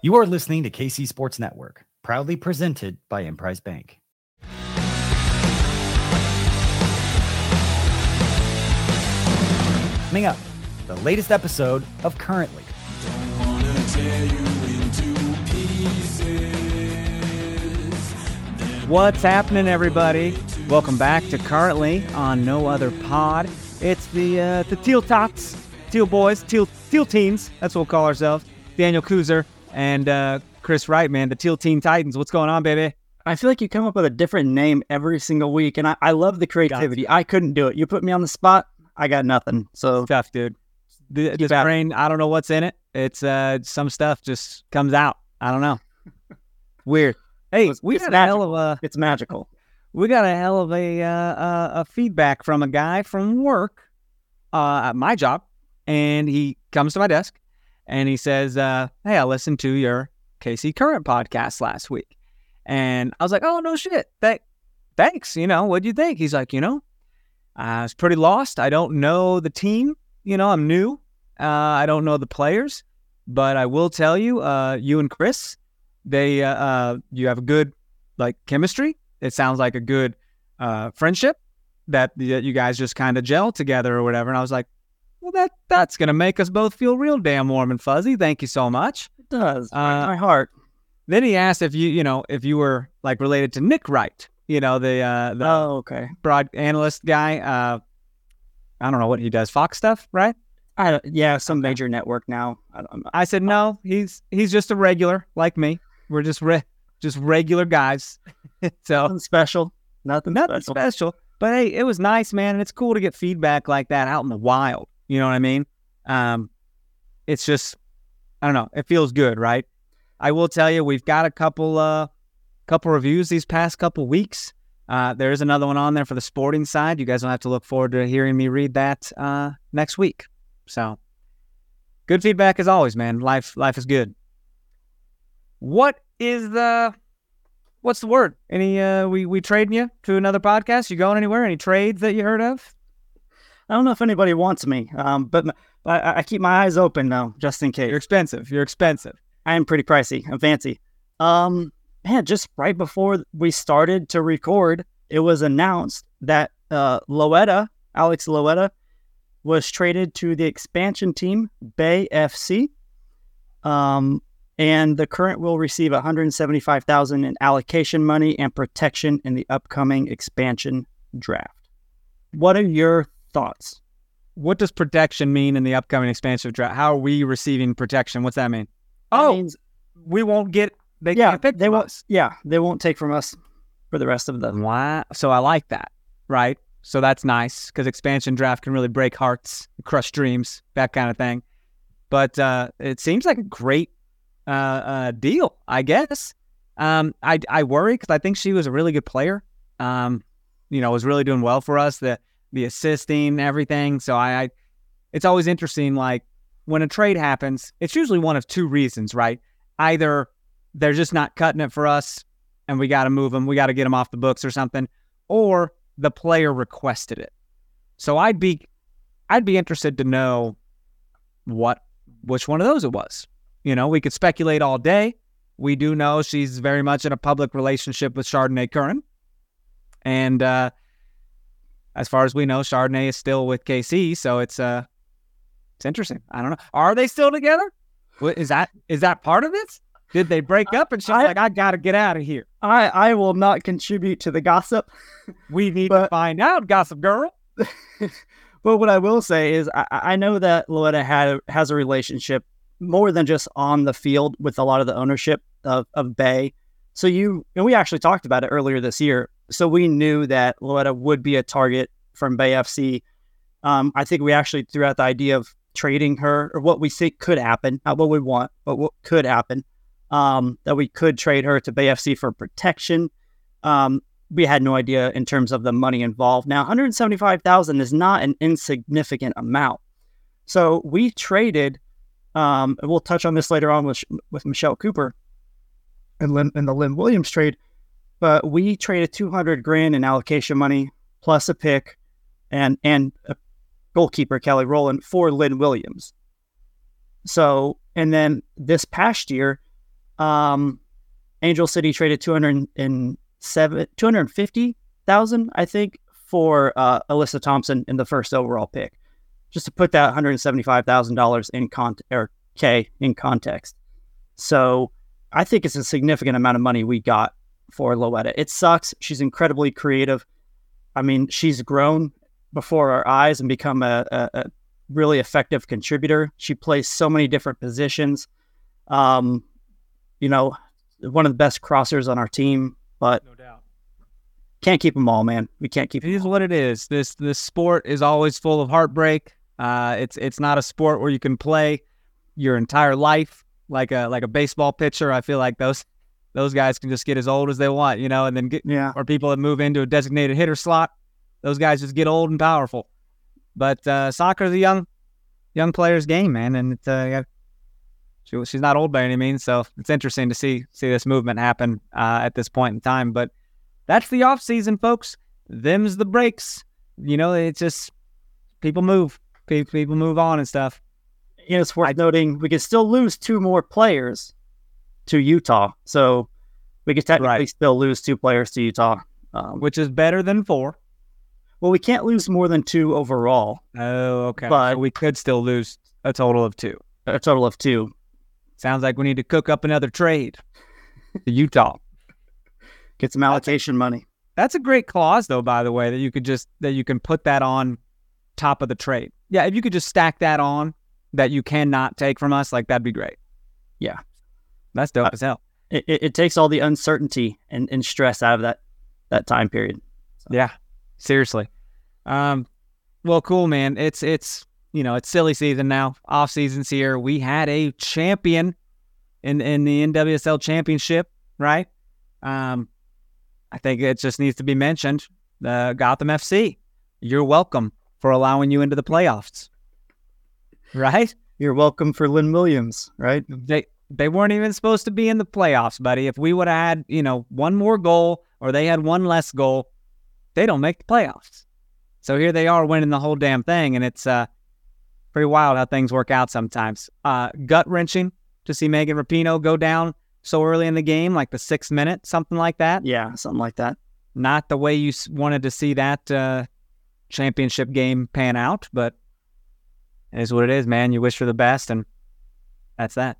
You are listening to KC Sports Network, proudly presented by Emprise Bank. Coming up, the latest episode of Currently. Don't wanna tear you into pieces. What's happening, everybody? Welcome back to Currently on No Other Pod. It's the Teal Tots, Teal Boys, Teal Teens. That's what we'll call ourselves. Daniel Kuzer and Chris Wright, man. The Teal Teen Titans. What's going on, baby? I feel like you come up with a different name every single week, and I love the creativity. I couldn't do it. You put me on the spot, I got nothing. So Tough, dude. This brain, I don't know what's in it. It's some stuff just comes out. I don't know. Weird. Hey, It's we got a magical. hell of a it's magical. we got a hell of a feedback from a guy from work at my job, and he comes to my desk and he says, "Hey, I listened to your KC Current podcast last week," and I was like, "Oh no shit, thanks. What'd you think?" He's like, I was pretty lost. I don't know the team. I'm new. I don't know the players, but I will tell you, you and Chris, you have a good chemistry. It sounds like a good friendship that you guys just kind of gel together or whatever. And I was like, well, that's gonna make us both feel real damn warm and fuzzy. Thank you so much. It does. My heart. Then he asked if you were related to Nick Wright, the Oh, okay. broad analyst guy. I don't know what he does. Fox stuff, right? Some major network now. I don't know. I said no. He's just a regular like me. We're just regular guys. So Nothing special. Nothing special. But hey, it was nice, man, and it's cool to get feedback like that out in the wild. You know what I mean? It's just, I don't know. It feels good, right? I will tell you, we've got a couple reviews these past couple weeks. There is another one on there for the sporting side. You guys will have to look forward to hearing me read that next week. So, good feedback as always, man. Life is good. What's the word? Any we trading you to another podcast? You going anywhere? Any trades that you heard of? I don't know if anybody wants me, but I keep my eyes open though, just in case. You're expensive. I am pretty pricey. I'm fancy. Man, just right before we started to record, it was announced that Alex Loetta, was traded to the expansion team, Bay FC. And the Current will receive $175,000 in allocation money and protection in the upcoming expansion draft. What are your thoughts? What does protection mean in the upcoming expansion draft? How are we receiving protection? What's that mean? That means, we won't get. They can't pick they from won't. us. Yeah, they won't take from us for the rest of the. Wow. So I like that, right? So that's nice because expansion draft can really break hearts, crush dreams, that kind of thing. But it seems like a great deal, I guess. I worry because I think she was a really good player. Was really doing well for us. The assisting, everything. So it's always interesting. Like when a trade happens, it's usually one of two reasons, right? Either they're just not cutting it for us, and we got to move them. We got to get them off the books or something, or the player requested it. So I'd be interested to know which one of those it was. We could speculate all day. We do know she's very much in a public relationship with Chardonnay Curran. And as far as we know, Chardonnay is still with KC, so it's interesting. I don't know. Are they still together? Is that part of it? Did they break up and she's like, I got to get out of here? I will not contribute to the gossip. We need to find out, gossip girl. But what I will say is I know that Loetta has a relationship more than just on the field with a lot of the ownership of Bay. So we actually talked about it earlier this year. So we knew that Loetta would be a target from Bay FC. I think we actually threw out the idea of trading her, or what we think could happen, not what we want, but what could happen. That we could trade her to Bay FC for protection. We had no idea in terms of the money involved. Now, $175,000 is not an insignificant amount. So we traded, and we'll touch on this later on with Michelle Cooper and the Lynn Williams trade, but we traded $200,000 in allocation money plus a pick and a goalkeeper, Kelly Rowland, for Lynn Williams. So, and then this past year, Angel City traded 250,000, I think, for Alyssa Thompson in the first overall pick. Just to put that $175,000 in context. So I think it's a significant amount of money we got for Loetta. It sucks. She's incredibly creative. I mean, she's grown before our eyes and become a really effective contributor. She plays so many different positions. One of the best crossers on our team, but No doubt. can't keep them all, man. We can't keep It them is all. what it is. This sport is always full of heartbreak. It's not a sport where you can play your entire life like a baseball pitcher. I feel like those guys can just get as old as they want, and then or people that move into a designated hitter slot, those guys just get old and powerful. But soccer is a young player's game, man, and she's not old by any means, so it's interesting to see this movement happen at this point in time. But that's the off season, folks. Them's the breaks. It's just people move on and stuff. It's worth noting we could still lose 2 more players to Utah, so we could technically still lose 2 players to Utah, which is better than 4. Well, we can't lose more than 2 overall. Oh, okay. But so we could still lose a total of 2. A total of 2. Sounds like we need to cook up another trade to Utah. Get some allocation money. That's a great clause, though, by the way, that you can put that on top of the trade. Yeah, if you could just stack that on that you cannot take from us, like that'd be great. Yeah. That's dope as hell. It takes all the uncertainty and stress out of that time period. So. Yeah, seriously. Well, cool, man. It's silly season now. Off season's here. We had a champion in the NWSL championship, right? I think it just needs to be mentioned. Gotham FC. You're welcome for allowing you into the playoffs, right? You're welcome for Lynn Williams, right? They weren't even supposed to be in the playoffs, buddy. If we would have had, one more goal or they had one less goal, they don't make the playoffs. So here they are winning the whole damn thing, and it's pretty wild how things work out sometimes. Gut-wrenching to see Megan Rapinoe go down so early in the game, like the 6th minute, something like that. Yeah, something like that. Not the way you wanted to see that championship game pan out, but it is what it is, man. You wish for the best, and that's that.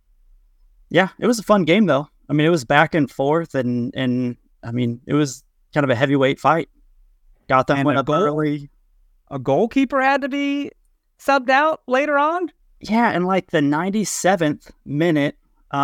Yeah, it was a fun game, though. I mean, it was back and forth, and I mean, it was kind of a heavyweight fight. Gotham went up early. A goalkeeper had to be subbed out later on? Yeah, in like the 97th minute,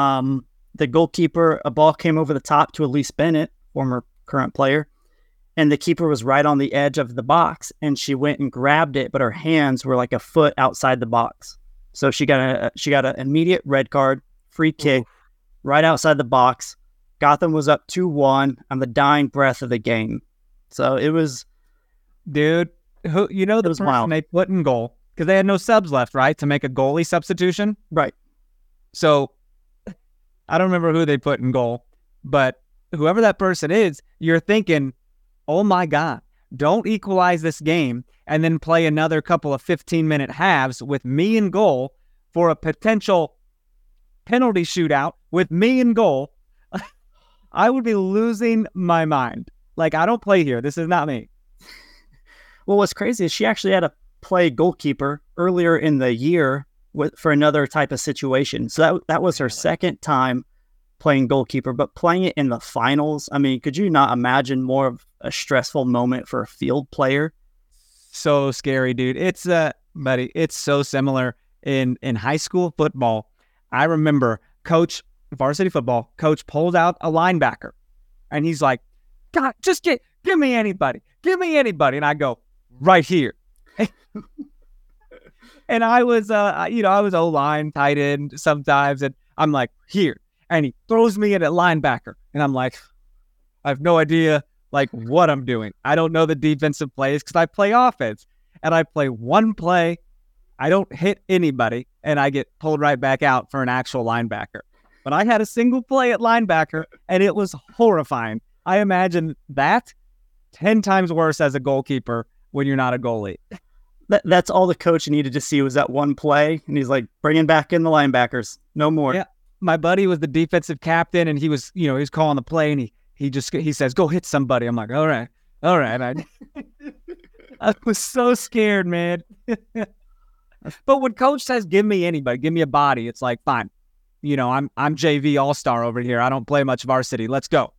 the goalkeeper, a ball came over the top to Elise Bennett, former current player, and the keeper was right on the edge of the box, and she went and grabbed it, but her hands were like a foot outside the box. So she got an immediate red card, free kick, right outside the box. Gotham was up 2-1 on the dying breath of the game. So it was... Dude, the person wild. They put in goal, because they had no subs left, right, to make a goalie substitution? Right. So I don't remember who they put in goal, but whoever that person is, you're thinking, oh my God, don't equalize this game and then play another couple of 15-minute halves with me in goal for a potential penalty shootout with me in goal. I would be losing my mind. Like, I don't play here. This is not me. Well, what's crazy is she actually had to play goalkeeper earlier in the year for another type of situation. So that was her second time playing goalkeeper, but playing it in the finals. I mean, could you not imagine more of a stressful moment for a field player? So scary, dude. It's buddy, it's so similar in high school football. I remember varsity football coach pulled out a linebacker and he's like, God, just give me anybody. Give me anybody. And I go, right here. And I was, I was O-line, tight end sometimes. And I'm like, here. And he throws me in at linebacker. And I'm like, I have no idea, like, what I'm doing. I don't know the defensive plays because I play offense. And I play one play. I don't hit anybody. And I get pulled right back out for an actual linebacker. But I had a single play at linebacker, and it was horrifying. I imagine that 10 times worse as a goalkeeper when you're not a goalie. That's all the coach needed to see was that one play. And he's like, bringing back in the linebackers. No more. Yeah. my buddy was the defensive captain, and he was calling the play, and he says, "Go hit somebody." I'm like, all right. I was so scared, man. But when coach says, "Give me anybody, give me a body," it's like, fine. I'm JV all-star over here. I don't play much varsity. Let's go.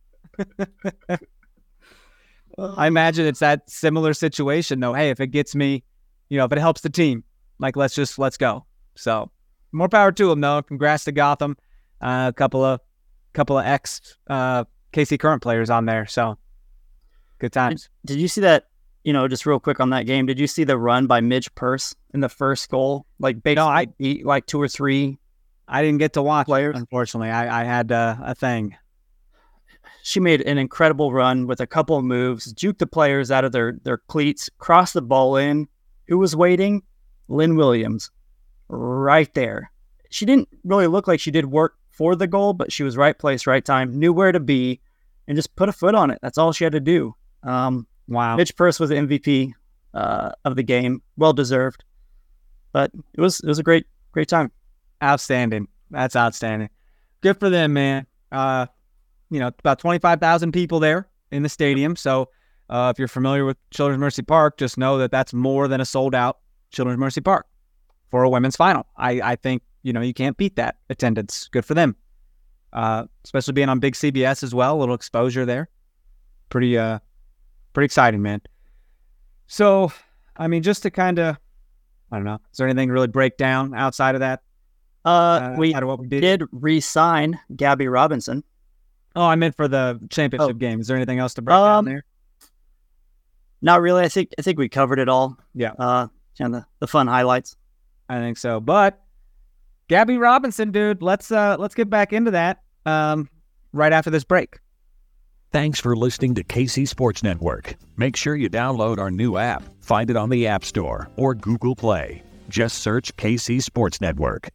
I imagine it's that similar situation, though. Hey, if it gets me, if it helps the team, like, let's go. So more power to them, though. Congrats to Gotham. A couple of ex KC Current players on there. So good times. Did you see that? Just real quick on that game. Did you see the run by Midge Purse in the first goal? Like, basically beat like 2 or 3. I didn't get to watch players. Unfortunately, I had a thing. She made an incredible run with a couple of moves, juked the players out of their cleats, crossed the ball in. Who was waiting? Lynn Williams. Right there. She didn't really look like she did work for the goal, but she was right place, right time, knew where to be, and just put a foot on it. That's all she had to do. Wow. Mitch Purse was the MVP of the game. Well deserved. But it was a great time. Outstanding. That's outstanding. Good for them, man. About 25,000 people there in the stadium. So if you're familiar with Children's Mercy Park, just know that that's more than a sold-out Children's Mercy Park for a women's final. I think, you can't beat that attendance. Good for them. Especially being on big CBS as well. A little exposure there. Pretty exciting, man. So, just to kind of, I don't know, is there anything to really break down outside of that? We did re-sign Gabby Robinson. Oh, I meant for the championship game. Is there anything else to break down there? Not really. I think we covered it all. Yeah. Kind of the fun highlights. I think so. But Gabby Robinson, dude, let's get back into that right after this break. Thanks for listening to KC Sports Network. Make sure you download our new app. Find it on the App Store or Google Play. Just search KC Sports Network.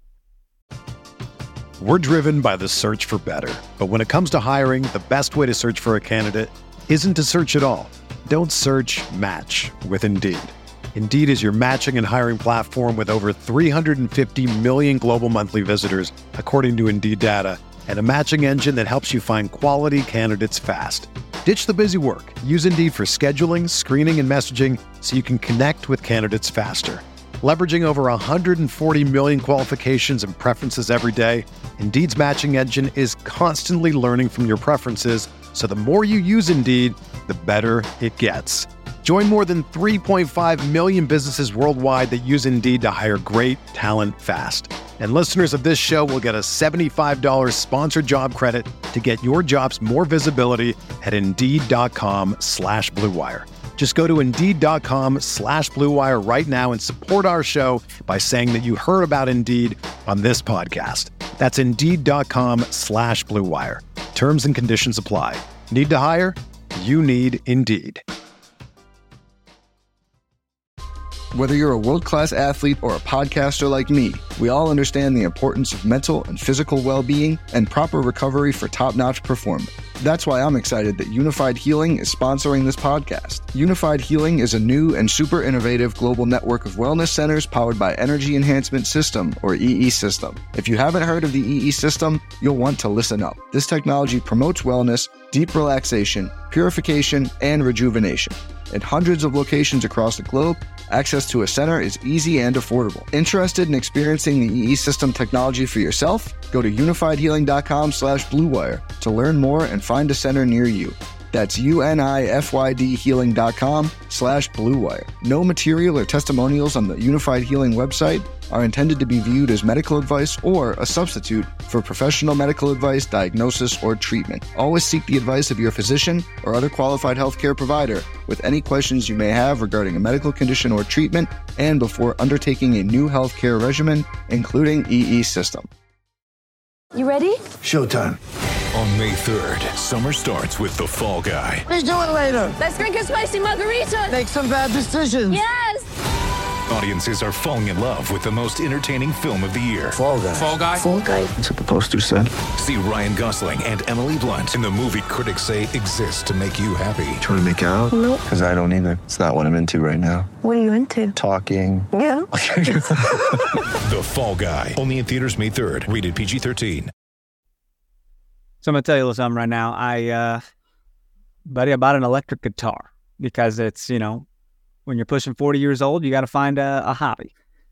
We're driven by the search for better. But when it comes to hiring, the best way to search for a candidate isn't to search at all. Don't search, match with Indeed. Indeed is your matching and hiring platform with over 350 million global monthly visitors, according to Indeed data, and a matching engine that helps you find quality candidates fast. Ditch the busy work. Use Indeed for scheduling, screening, and messaging so you can connect with candidates faster. Leveraging over 140 million qualifications and preferences every day, Indeed's matching engine is constantly learning from your preferences, so the more you use Indeed, the better it gets. Join more than 3.5 million businesses worldwide that use Indeed to hire great talent fast. And listeners of this show will get a $75 sponsored job credit to get your jobs more visibility at Indeed.com/Blue Wire. Just go to Indeed.com/Blue Wire right now and support our show by saying that you heard about Indeed on this podcast. That's Indeed.com/Blue Wire. Terms and conditions apply. Need to hire? You need Indeed. Whether you're a world-class athlete or a podcaster like me, we all understand the importance of mental and physical well-being and proper recovery for top-notch performance. That's why I'm excited that Unified Healing is sponsoring this podcast. Unified Healing is a new and super innovative global network of wellness centers powered by Energy Enhancement System, or EE System. If you haven't heard of the EE System, you'll want to listen up. This technology promotes wellness, deep relaxation, purification, and rejuvenation. At hundreds of locations across the globe, access to a center is easy and affordable. Interested in experiencing the EE System technology for yourself? Go to unifiedhealing.com/Blue Wire to learn more and find a center near you. That's UNIFYDhealing.com/Blue Wire. No material or testimonials on the Unified Healing website are intended to be viewed as medical advice or a substitute for professional medical advice, diagnosis, or treatment. Always seek the advice of your physician or other qualified healthcare provider with any questions you may have regarding a medical condition or treatment and before undertaking a new healthcare regimen, including EE System. You ready? Showtime. On May 3rd, summer starts with The Fall Guy. Let's do it later. Let's drink a spicy margarita. Make some bad decisions. Yes. Audiences are falling in love with the most entertaining film of the year. Fall Guy. Fall Guy? Fall Guy. That's what the poster said. See Ryan Gosling and Emily Blunt in the movie critics say exists to make you happy. Trying to make it out? Nope. Because I don't either. It's not what I'm into right now. What are you into? Talking. Yeah. know? The Fall Guy. Only in theaters May 3rd. Rated PG-13. So I'm going to tell you a little something right now. I bought an electric guitar because it's, when you're pushing 40 years old, you got to find a hobby.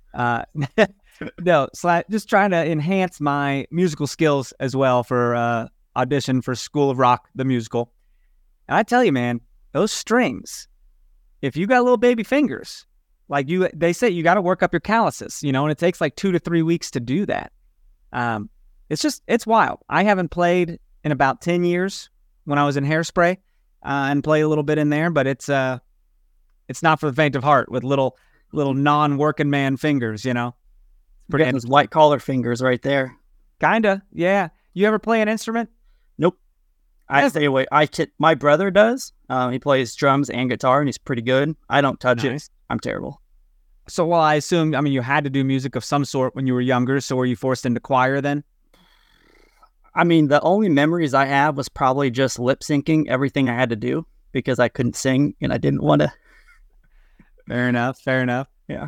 No, just trying to enhance my musical skills as well for audition for School of Rock, the musical. And I tell you, man, those strings, if you got little baby fingers, they say you got to work up your calluses, and it takes like 2 to 3 weeks to do that. It's wild. I haven't played in about 10 years when I was in Hairspray and play a little bit in there, but it's not for the faint of heart with little non-working man fingers, Pretty those white collar fingers right there. Kinda, yeah. You ever play an instrument? Nope. I stay away. My brother does. He plays drums and guitar, and he's pretty good. I don't touch it. I'm terrible. So, well, I assume, you had to do music of some sort when you were younger. So, were you forced into choir then? The only memories I have was probably just lip syncing everything I had to do because I couldn't sing and I didn't want to. Fair enough. Yeah.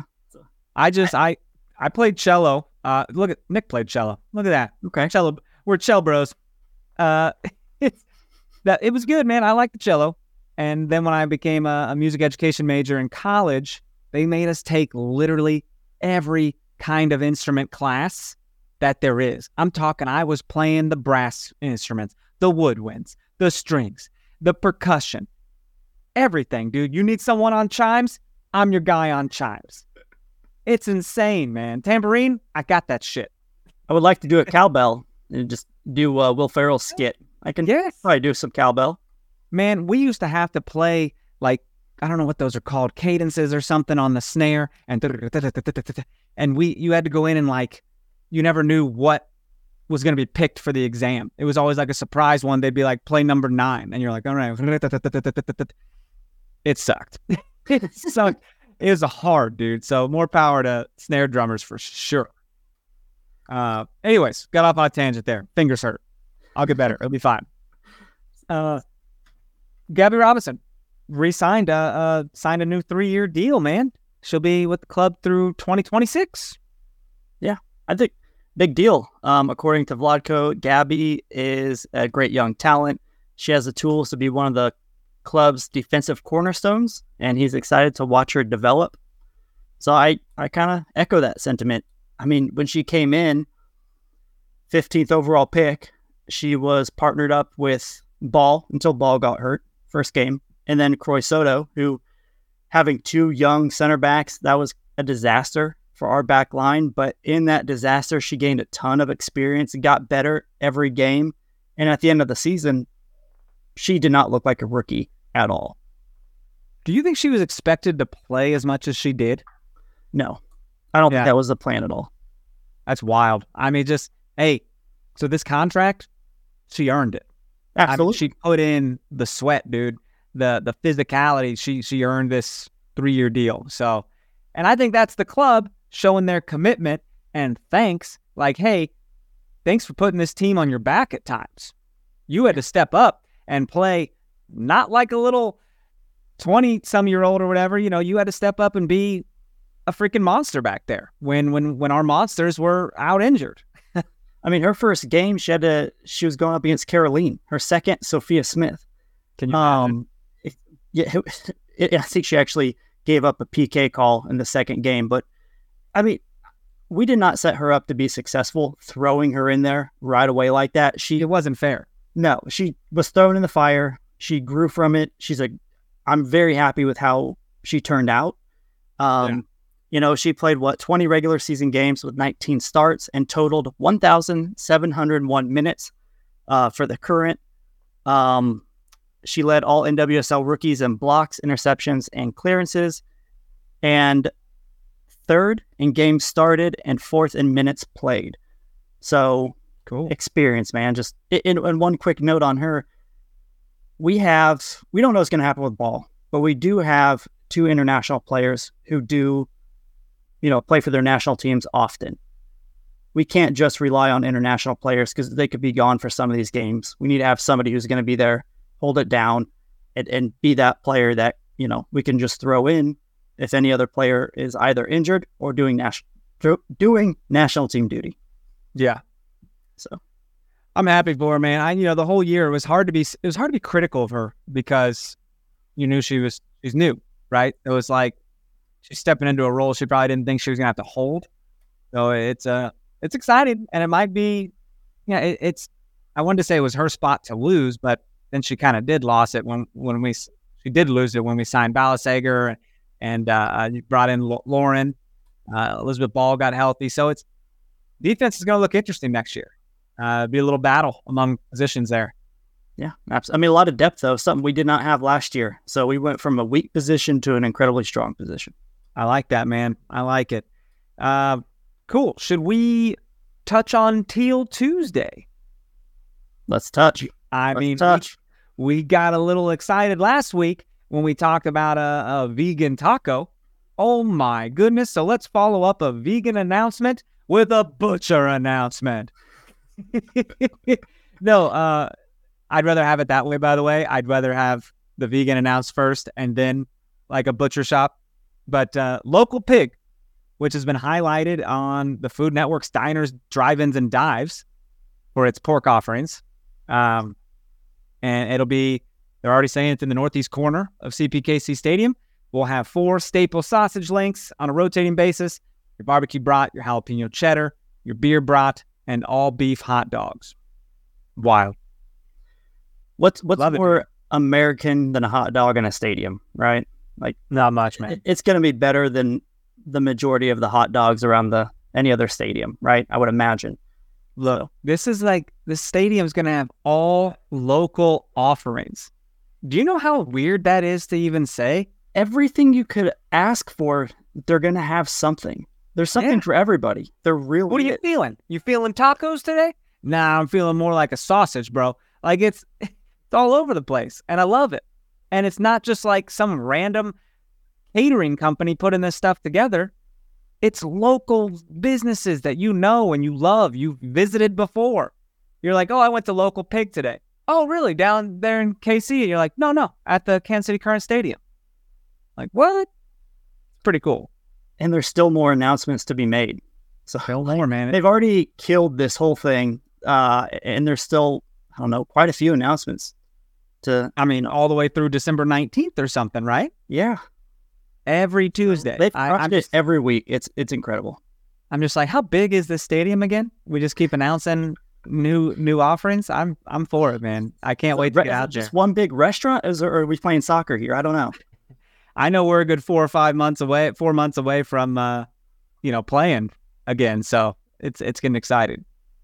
I played cello. Look at Nick played cello. Look at that. Okay. Cello. We're cello bros. It was good, man. I liked the cello. And then when I became a music education major in college, they made us take literally every kind of instrument class that there is. I'm talking, I was playing the brass instruments, the woodwinds, the strings, the percussion, everything, dude. You need someone on chimes? I'm your guy on chimes. It's insane, man. Tambourine, I got that shit. I would like to do a cowbell and just do Will Ferrell's skit. I can probably do some cowbell. Man, we used to have to play, I don't know what those are called, cadences or something on the snare, and you had to go in and you never knew what was going to be picked for the exam. It was always like a surprise one. They'd be like, play number 9, and you're like, all right. It sucked. It sucked. It was hard, dude. So more power to snare drummers for sure. Anyways, got off on a tangent there. Fingers hurt. I'll get better. It'll be fine. Gabby Robinson signed a new 3-year deal, man. She'll be with the club through 2026. Yeah, I think big deal. According to Vladko, Gabby is a great young talent. She has the tools to be one of the club's defensive cornerstones, and he's excited to watch her develop. So I kind of echo that sentiment. When she came in, 15th overall pick, she was partnered up with Ball until Ball got hurt first game, and then Croy Soto, who, having 2 young center backs, that was a disaster for our back line. But in that disaster, she gained a ton of experience and got better every game. And at the end of the season, she did not look like a rookie at all. Do you think she was expected to play as much as she did? No, I don't think that was the plan at all. That's wild. So this contract, she earned it. Absolutely. She put in the sweat, dude. The physicality. She earned this 3-year deal. So, and I think that's the club showing their commitment and thanks. Hey, thanks for putting this team on your back at times. You had to step up and play not like a little 20-some-year-old or whatever. You had to step up and be a freaking monster back there when our monsters were out injured. Her first game, she was going up against Caroline. Her second, Sophia Smith. Can you imagine? I think she actually gave up a PK call in the second game. But, we did not set her up to be successful throwing her in there right away like that. It wasn't fair. No, she was thrown in the fire. She grew from it. I'm very happy with how she turned out. She played 20 regular season games with 19 starts and totaled 1,701 minutes for the current. She led all NWSL rookies in blocks, interceptions, and clearances, and 3rd in games started and 4th in minutes played. So cool experience, man. Just in one quick note on her, we don't know what's going to happen with Ball, but we do have 2 international players who do play for their national teams often. We can't just rely on international players because they could be gone for some of these games. We need to have somebody who's going to be there, hold it down, and be that player that, we can just throw in if any other player is either injured or doing national team duty. Yeah. So I'm happy for her, man. The whole year it was hard to be critical of her because you knew she's new, right? It was like she's stepping into a role she probably didn't think she was gonna have to hold. So it's exciting, and it might be, I wanted to say it was her spot to lose, but then she kind of did lose it when we signed Balasager and brought in Lauren. Elizabeth Ball got healthy, so it's defense is going to look interesting next year. Be a little battle among positions there. Yeah, absolutely. I mean, a lot of depth though, something we did not have last year. So we went from a weak position to an incredibly strong position. I like that, man. I like it. Cool. Should we touch on Teal Tuesday? Let's touch. We got a little excited last week when we talked about a vegan taco. Oh my goodness. So let's follow up a vegan announcement with a butcher announcement. No, I'd rather have it that way, by the way. I'd rather have the vegan announced first and then like a butcher shop. But Local Pig, which has been highlighted on the Food Network's Diners, Drive-Ins, and Dives for its pork offerings. And they're already saying it's in the northeast corner of CPKC Stadium. We'll have 4 staple sausage links on a rotating basis, your barbecue brat, your jalapeno cheddar, your beer brat, and all beef hot dogs. Wild. What's more American than a hot dog in a stadium, right? Like, not much, man. It's going to be better than the majority of the hot dogs around any other stadium, right? I would imagine. Look, this stadium's going to have all local offerings. Do you know how weird that is to even say? Everything you could ask for, they're going to have something. There's something for everybody. They're really. What are you feeling? You feeling tacos today? Nah, I'm feeling more like a sausage, bro. Like it's all over the place, and I love it. And it's not just like some random catering company putting this stuff together. It's local businesses that you know and you love. You've visited before. You're like, oh, I went to Local Pig today. Oh, really? Down there in KC? And you're like, no, at the Kansas City Current Stadium. Like, what? It's pretty cool. And there's still more announcements to be made. So still more, man. They've already killed this whole thing. And there's still, I don't know, quite a few announcements all the way through December 19th or something, right? Yeah. Every Tuesday. They've crushed it every week. It's incredible. I'm just like, how big is this stadium again? We just keep announcing new offerings. I'm for it, man. I can't wait to get out there. Just one big restaurant? Or are we playing soccer here? I don't know. I know we're a good 4 months away from playing again. So it's getting excited.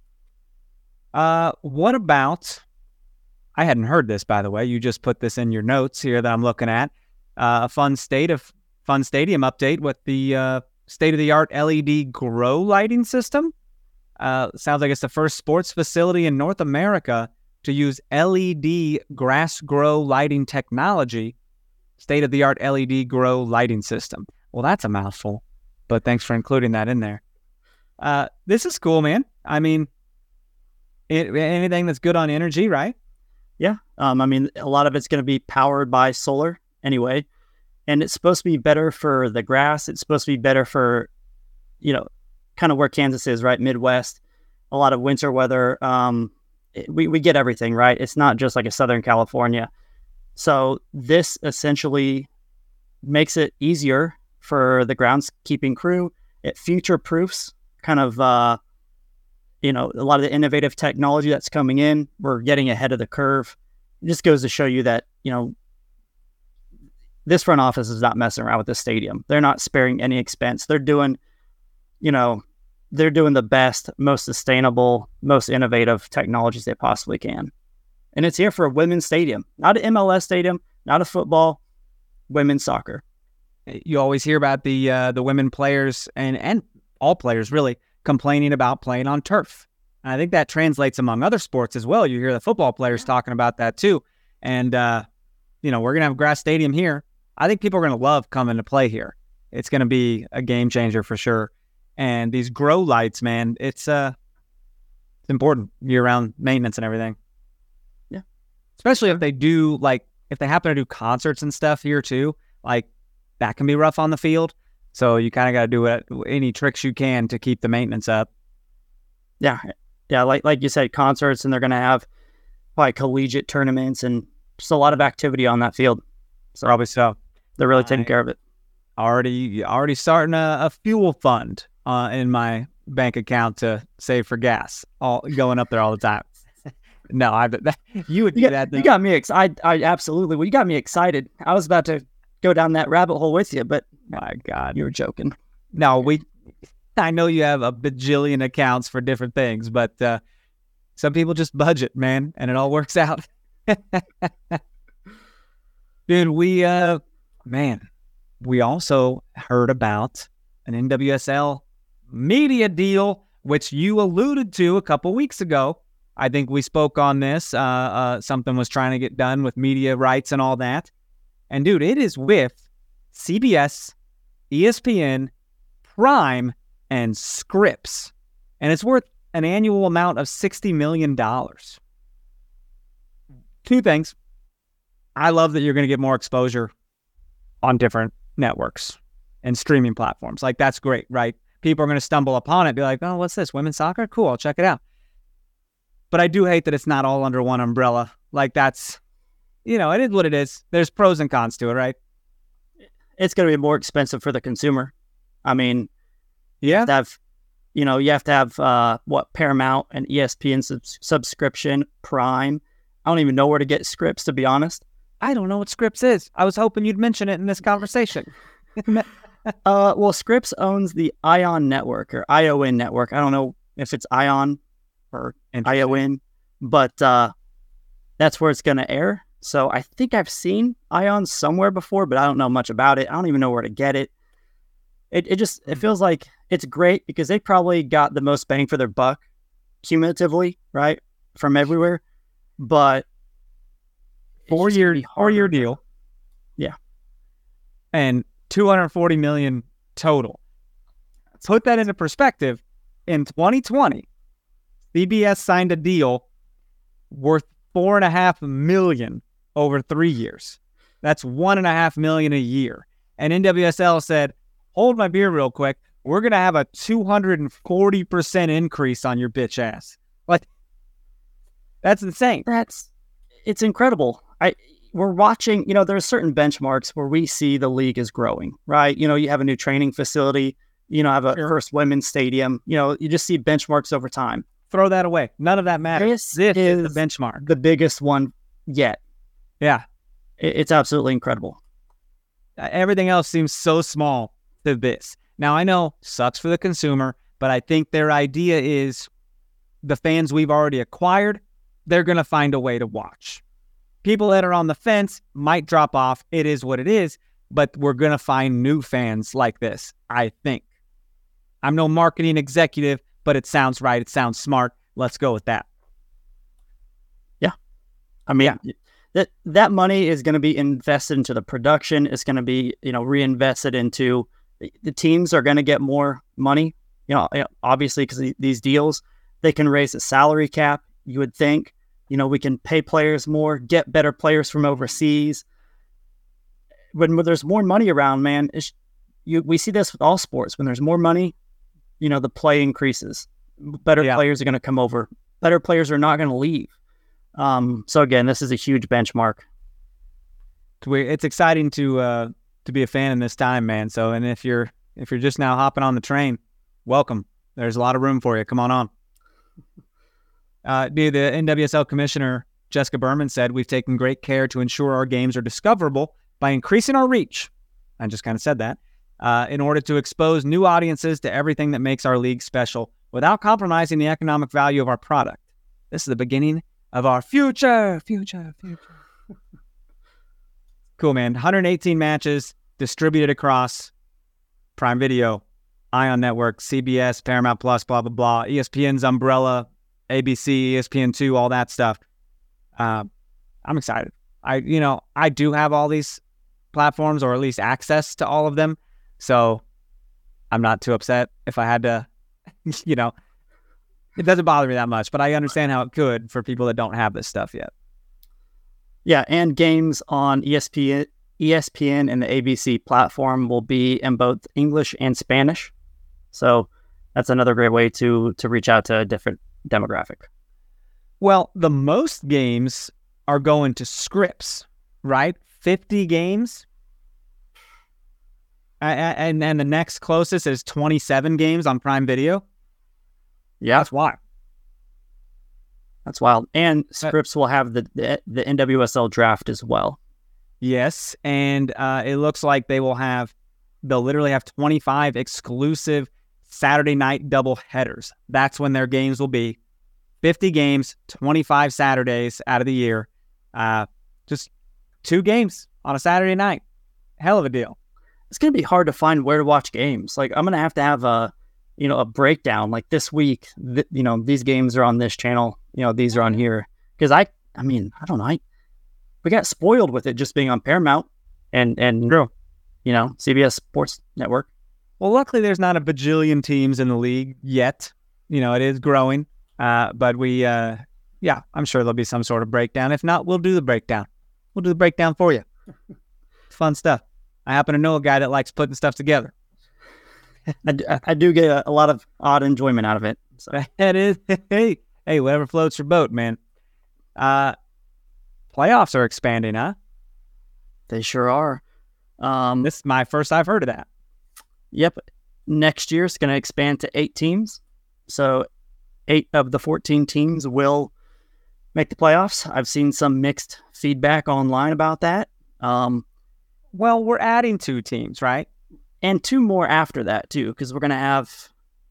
What about, I hadn't heard this, by the way. You just put this in your notes here that I'm looking at. A fun stadium update with the state-of-the-art LED grow lighting system. Sounds like it's the first sports facility in North America to use LED grass grow lighting technology. State-of-the-art LED grow lighting system. Well, that's a mouthful, but thanks for including that in there. This is cool, man. I mean, anything that's good on energy, right? Yeah. A lot of it's going to be powered by solar anyway. And it's supposed to be better for the grass. It's supposed to be better for, kind of where Kansas is, right? Midwest, a lot of winter weather. We get everything, right? It's not just like a Southern California. So this essentially makes it easier for the groundskeeping crew. It future-proofs kind of, a lot of the innovative technology that's coming in. We're getting ahead of the curve. It just goes to show you that, this front office is not messing around with this stadium. They're not sparing any expense. They're doing, the best, most sustainable, most innovative technologies they possibly can. And it's here for a women's stadium, not an MLS stadium, not a football, women's soccer. You always hear about the women players and all players really complaining about playing on turf. And I think that translates among other sports as well. You hear the football players talking about that too. And, we're going to have a grass stadium here. I think people are going to love coming to play here. It's going to be a game changer for sure. And these grow lights, man, it's important year-round maintenance and everything. Especially if they happen to do concerts and stuff here too. Like that can be rough on the field. So you kind of got to do any tricks you can to keep the maintenance up. Yeah. Like you said, concerts, and they're going to have probably collegiate tournaments and just a lot of activity on that field. So Probably so. they're really taking care of it. Already starting a fuel fund in my bank account to save for gas. All going up there all the time. No, you would do that. You got me excited. I absolutely. Well, you got me excited. I was about to go down that rabbit hole with you, but my God, you were joking. No, I know you have a bajillion accounts for different things, but some people just budget, man, and it all works out. Dude, we also heard about an NWSL media deal, which you alluded to a couple weeks ago. I think we spoke on this. Something was trying to get done with media rights and all that. And dude, it is with CBS, ESPN, Prime, and Scripps. And it's worth an annual amount of $60 million. Two things. I love that you're going to get more exposure on different networks and streaming platforms. Like, that's great, right? People are going to stumble upon it, be like, oh, what's this? Women's soccer? Cool, I'll check it out. But I do hate that it's not all under one umbrella. Like, that's, it is what it is. There's pros and cons to it, right? It's going to be more expensive for the consumer. I mean, yeah, you have to have Paramount and ESPN subscription, Prime. I don't even know where to get Scripps, to be honest. I don't know what Scripps is. I was hoping you'd mention it in this conversation. Well, Scripps owns the ION network or ION network. I don't know if it's ION or ION, but that's where it's going to air. So I think I've seen ION somewhere before, but I don't know much about it. I don't even know where to get it. It feels like it's great because they probably got the most bang for their buck cumulatively, right? From everywhere. But 4-year deal. Yeah. And $240 million total. Put that into perspective. In 2020, CBS signed a deal worth $4.5 million over 3 years. That's $1.5 million a year. And NWSL said, hold my beer real quick. We're going to have a 240% increase on your bitch ass. Like, that's insane. It's incredible. We're watching, there's certain benchmarks where we see the league is growing, right? You have a new training facility, have a first women's stadium, you just see benchmarks over time. Throw that away. None of that matters. This is the benchmark. The biggest one yet. Yeah. It's absolutely incredible. Everything else seems so small to this. Now, I know sucks for the consumer, but I think their idea is the fans we've already acquired, they're going to find a way to watch. People that are on the fence might drop off. It is what it is, but we're going to find new fans like this, I think. I'm no marketing executive, but it sounds right. It sounds smart. Let's go with that. Yeah. I mean, that money is going to be invested into the production. It's going to be, reinvested into the teams are going to get more money, obviously because these deals, they can raise the salary cap. You would think, we can pay players more, get better players from overseas. When there's more money around, man, we see this with all sports. When there's more money, the play increases. Better players are going to come over. Better players are not going to leave. So again, this is a huge benchmark. It's exciting to be a fan in this time, man. So, and if you're just now hopping on the train, welcome. There's a lot of room for you. Come on. The NWSL commissioner, Jessica Berman, said, we've taken great care to ensure our games are discoverable by increasing our reach. I just kind of said that. In order to expose new audiences to everything that makes our league special without compromising the economic value of our product. This is the beginning of our future. Cool, man. 118 matches distributed across Prime Video, ION Network, CBS, Paramount Plus, blah, blah, blah, ESPN's umbrella, ABC, ESPN2, all that stuff. I'm excited. I do have all these platforms, or at least access to all of them. So I'm not too upset if I had to, it doesn't bother me that much, but I understand how it could for people that don't have this stuff yet. Yeah. And games on ESPN ESPN and the ABC platform will be in both English and Spanish. So that's another great way to reach out to a different demographic. Well, the most games are going to Scripps, right? 50 games. And the next closest is 27 games on Prime Video. Yeah. That's wild. That's wild. And Scripps will have the NWSL draft as well. Yes, and it looks like they'll literally have 25 exclusive Saturday night double headers. That's when their games will be. 50 games, 25 Saturdays out of the year. Just 2 games on a Saturday night. Hell of a deal. It's going to be hard to find where to watch games. Like, I'm going to have a breakdown. Like this week, these games are on this channel. These are on here. Because I don't know. We got spoiled with it just being on Paramount and CBS Sports Network. Well, luckily there's not a bajillion teams in the league yet. It is growing. But I'm sure there'll be some sort of breakdown. If not, we'll do the breakdown. We'll do the breakdown for you. Fun stuff. I happen to know a guy that likes putting stuff together. I do get a lot of odd enjoyment out of it. So. That is, hey, whatever floats your boat, man. Playoffs are expanding, huh? They sure are. This is my first I've heard of that. Yep. Next year it's going to expand to 8 teams. So 8 of the 14 teams will make the playoffs. I've seen some mixed feedback online about that. Well, we're adding 2 teams, right? And 2 more after that, too, because we're going to have...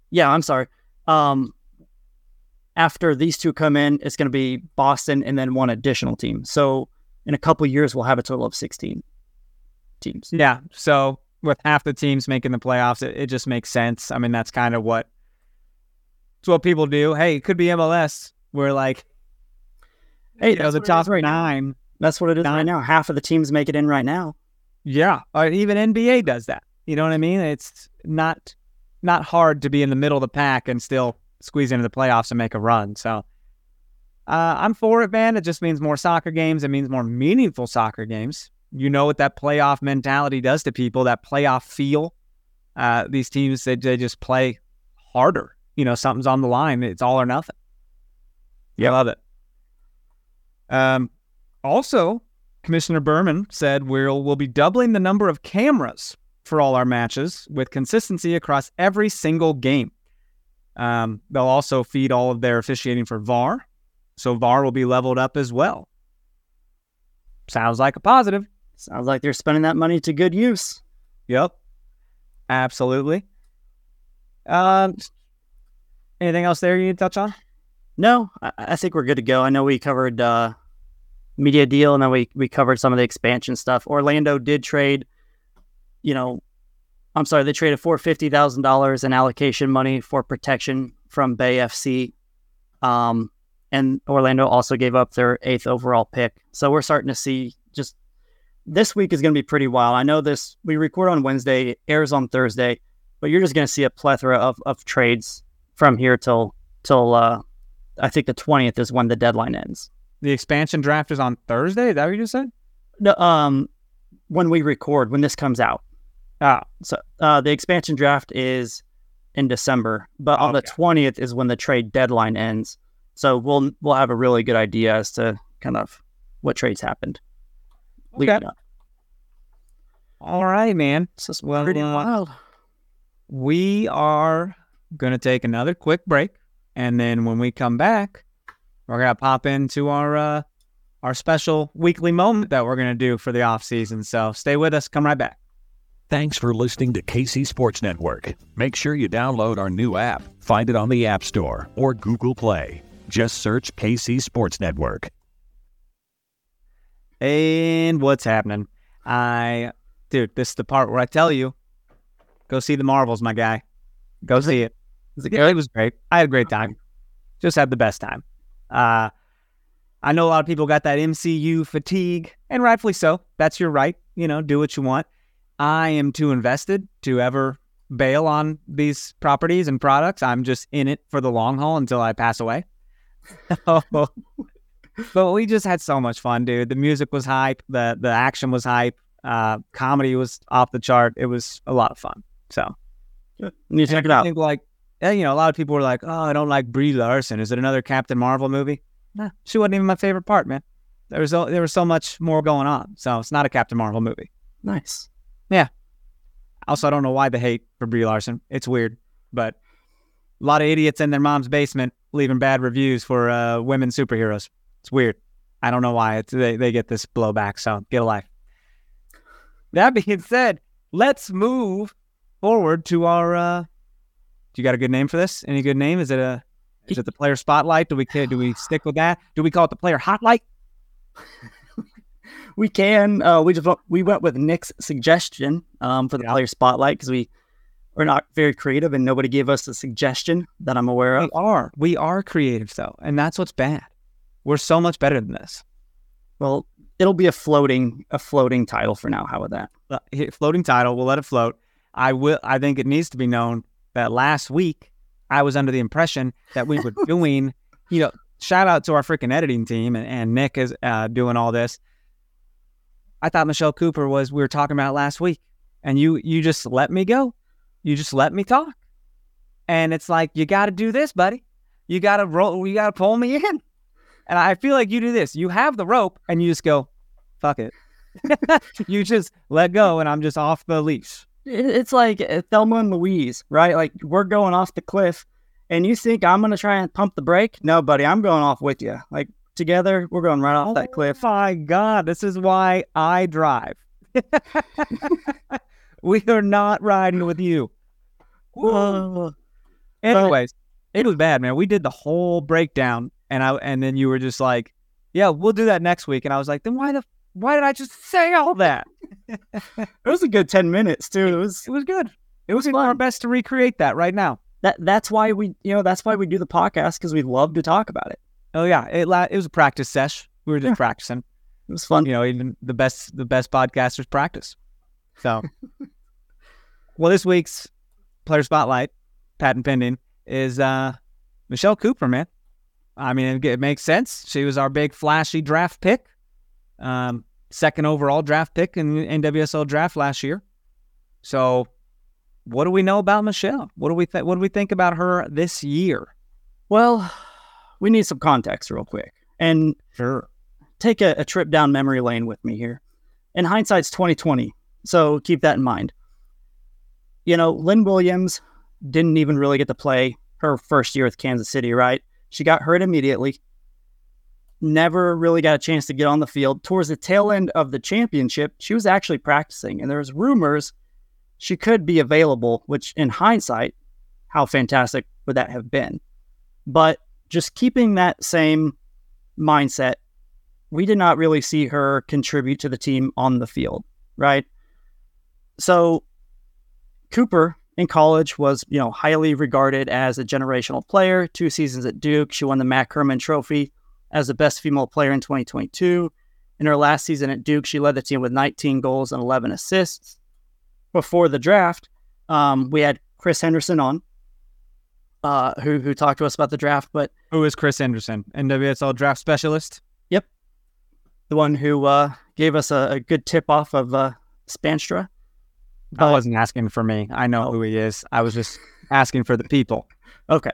after these 2 come in, it's going to be Boston and then 1 additional team. So in a couple of years, we'll have a total of 16 teams. Yeah, so with half the teams making the playoffs, it just makes sense. I mean, that's kind of what people do. Hey, it could be MLS. We're like, hey, the top 9. That's what it is right now. Half of the teams make it in right now. Yeah, or even NBA does that. You know what I mean? It's not hard to be in the middle of the pack and still squeeze into the playoffs and make a run. So I'm for it, man. It just means more soccer games. It means more meaningful soccer games. You know what that playoff mentality does to people, that playoff feel. These teams, they just play harder. Something's on the line. It's all or nothing. Yeah, I love it. Also, Commissioner Berman said we'll be doubling the number of cameras for all our matches with consistency across every single game. They'll also feed all of their officiating for VAR, so VAR will be leveled up as well. Sounds like a positive. Sounds like they're spending that money to good use. Yep, absolutely. Anything else there you need to touch on? No, I think we're good to go. I know we covered media deal, and then we covered some of the expansion stuff. Orlando did trade, they traded $450,000 in allocation money for protection from Bay FC. And Orlando also gave up their 8th overall pick. So we're starting to see just this week is going to be pretty wild. I know we record on Wednesday, it airs on Thursday, but you're just going to see a plethora of trades from here till I think the 20th is when the deadline ends. The expansion draft is on Thursday? Is that what you just said? No, when we record, when this comes out. So the expansion draft is in December, but on the 20th is when the trade deadline ends. So we'll have a really good idea as to kind of what trades happened. Okay. All right, man. This is pretty wild. We are going to take another quick break, and then when we come back, we're going to pop into our special weekly moment that we're going to do for the off season. So stay with us. Come right back. Thanks for listening to KC Sports Network. Make sure you download our new app. Find it on the App Store or Google Play. Just search KC Sports Network. And what's happening? Dude, this is the part where I tell you, go see the Marvels, my guy. Go see it. It was great. I had a great time. Just had the best time. I know a lot of people got that MCU fatigue, and rightfully so. That's your right. Do what you want. I am too invested to ever bail on these properties and products. I'm just in it for the long haul until I pass away. But we just had so much fun, dude. The music was hype. The action was hype. Comedy was off the chart. It was a lot of fun. So you need to check it out. I think a lot of people were like, "Oh, I don't like Brie Larson. Is it another Captain Marvel movie?" Nah, she wasn't even my favorite part, man. There was so much more going on. So it's not a Captain Marvel movie. Nice. Yeah. Also, I don't know why the hate for Brie Larson. It's weird, but a lot of idiots in their mom's basement leaving bad reviews for women superheroes. It's weird. I don't know why they get this blowback. So get a life. That being said, let's move forward to our. Do you got a good name for this? Any good name? Is it the player spotlight? Do we stick with that? Do we call it the player hotlight? We can. We went with Nick's suggestion for the player spotlight because we are not very creative and nobody gave us a suggestion that I'm aware of. We are creative though, and that's what's bad. We're so much better than this. Well, it'll be a floating title for now. How about that? Floating title. We'll let it float. I think it needs to be known that last week I was under the impression that we were doing. Shout out to our freaking editing team and Nick is doing all this. I thought Michelle Cooper we were talking about last week, and you just let me go. You just let me talk. And it's like, you got to do this, buddy. You got to pull me in. And I feel like you do this. You have the rope and you just go, fuck it. You just let go and I'm just off the leash. It's like Thelma and Louise, right? Like we're going off the cliff and you think I'm going to try and pump the brake? No, buddy, I'm going off with you. Like together, we're going right off that cliff. Oh my God, this is why I drive. We are not riding with you. Anyways, it was bad, man. We did the whole breakdown, and then you were just like, "Yeah, we'll do that next week." And I was like, "Then why did I just say all that?" It was a good 10 minutes too. It was good. It was fun. Our best to recreate that right now. That's why we do the podcast, because we love to talk about it. Oh yeah, it was a practice sesh. We were just practicing. It was fun. Even the best podcasters practice. So, well, this week's player spotlight, patent pending, is Michelle Cooper, man. I mean, it makes sense. She was our big flashy draft pick, second overall draft pick in the NWSL draft last year. So, what do we know about Michelle? What do we think about her this year? Well, we need some context real quick, and sure, take a trip down memory lane with me here. In hindsight's 2020, so keep that in mind. Lynn Williams didn't even really get to play her first year with Kansas City, right? She got hurt immediately. Never really got a chance to get on the field. Towards the tail end of the championship, she was actually practicing, and there was rumors she could be available, which in hindsight, how fantastic would that have been? But just keeping that same mindset, we did not really see her contribute to the team on the field, right? So Cooper in college was, highly regarded as a generational player. 2 seasons at Duke. She won the Mack Herman Trophy as the best female player in 2022. In her last season at Duke, she led the team with 19 goals and 11 assists. Before the draft, we had Chris Henderson on, who talked to us about the draft. But who is Chris Henderson? NWSL draft specialist? Yep. The one who gave us a good tip off of Spanstra. I wasn't asking for me. I know who he is. I was just asking for the people. Okay.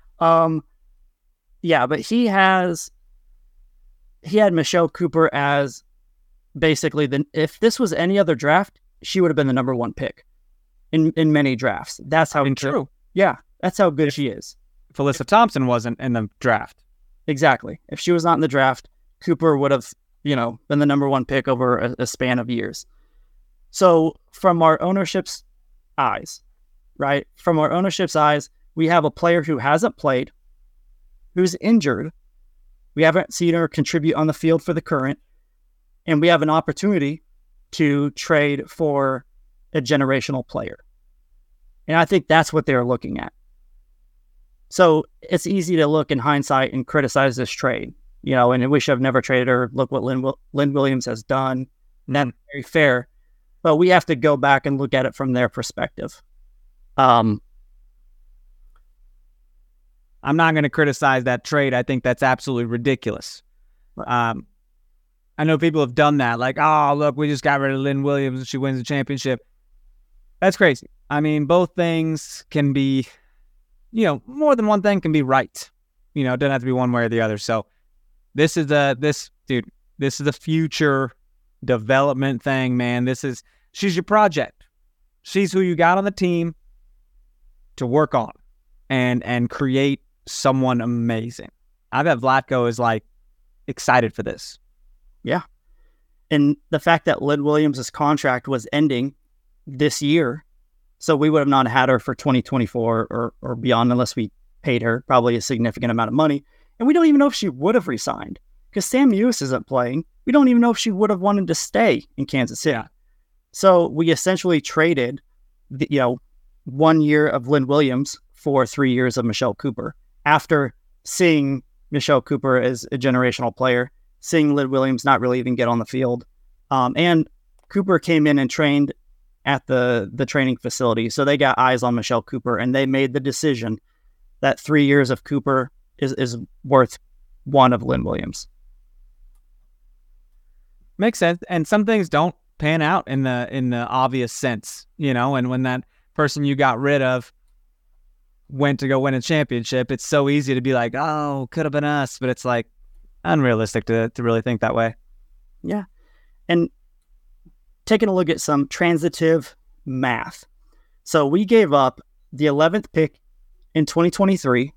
Yeah, but he had Michelle Cooper as basically if this was any other draft, she would have been the number 1 pick in many drafts. That's how true. Yeah, that's how good she is. If Alyssa Thompson wasn't in the draft. Exactly. If she was not in the draft, Cooper would have, been the number 1 pick over a span of years. So from our ownership's eyes, right? From our ownership's eyes, we have a player who hasn't played, who's injured. We haven't seen her contribute on the field for the Current, and we have an opportunity to trade for a generational player. And I think that's what they're looking at. So it's easy to look in hindsight and criticize this trade, and we should have never traded her. Look what Lynn Williams has done. That's very fair. But we have to go back and look at it from their perspective. I'm not going to criticize that trade. I think that's absolutely ridiculous. I I know people have done that. Like, oh, look, we just got rid of Lynn Williams and she wins the championship. That's crazy. I mean, both things can be, more than one thing can be right. It doesn't have to be one way or the other. So this is a future development thing, man. She's your project. She's who you got on the team to work on and create someone amazing. I bet Vlatko is excited for this. Yeah. And the fact that Lynn Williams' contract was ending this year, so we would have not had her for 2024 or beyond unless we paid her probably a significant amount of money. And we don't even know if she would have resigned because Sam Mewis isn't playing. We don't even know if she would have wanted to stay in Kansas City. Yeah. So we essentially traded, 1 year of Lynn Williams for 3 years of Michelle Cooper. After seeing Michelle Cooper as a generational player, seeing Lynn Williams not really even get on the field. And Cooper came in and trained at the training facility. So they got eyes on Michelle Cooper and they made the decision that 3 years of Cooper is worth one of Lynn Williams. Makes sense. And some things don't pan out in the obvious sense, and when that person you got rid of went to go win a championship, it's so easy to be like, oh, could have been us, but it's unrealistic to really think that way. Yeah. And taking a look at some transitive math. So we gave up the 11th pick in 2023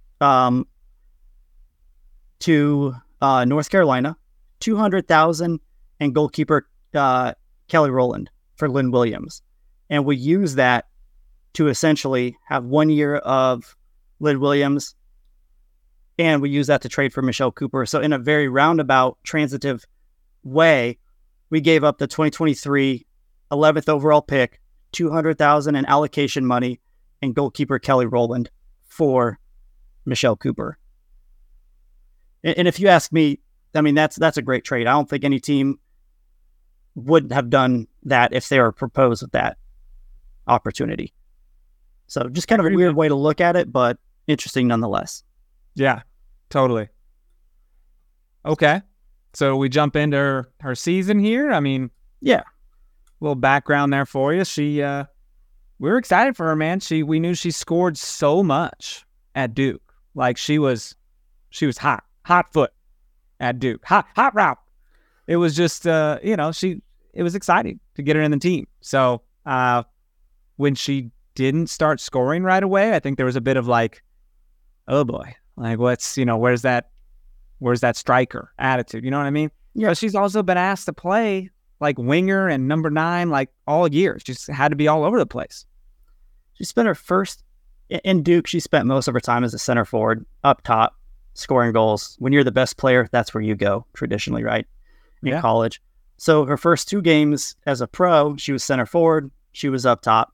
to North Carolina, $200,000 and goalkeeper Kelly Rowland for Lynn Williams. And we use that to essentially have 1 year of Lynn Williams, and we use that to trade for Michelle Cooper. So in a very roundabout, transitive way, we gave up the 2023 11th overall pick, $200,000 in allocation money, and goalkeeper Kelly Rowland for Michelle Cooper. And if you ask me, I mean, that's a great trade. I don't think any team would have done that if they were proposed with that opportunity. So just kind of a weird way to look at it, but interesting nonetheless. Yeah, totally. Okay. So we jump into her season here. I mean, yeah, a little background there for you. We were excited for her, man. We knew she scored so much at Duke. She was hot foot at Duke, hot route. It was just, it was exciting to get her in the team. So when she didn't start scoring right away, I think there was a bit of oh boy, what's, where's that striker attitude? You know what I mean? Yeah. But she's also been asked to play winger and number 9, all year. She's had to be all over the place. She spent her first in Duke. She spent most of her time as a center forward up top, scoring goals. When you're the best player, that's where you go traditionally, right? In college. So her first 2 games as a pro, she was center forward. She was up top.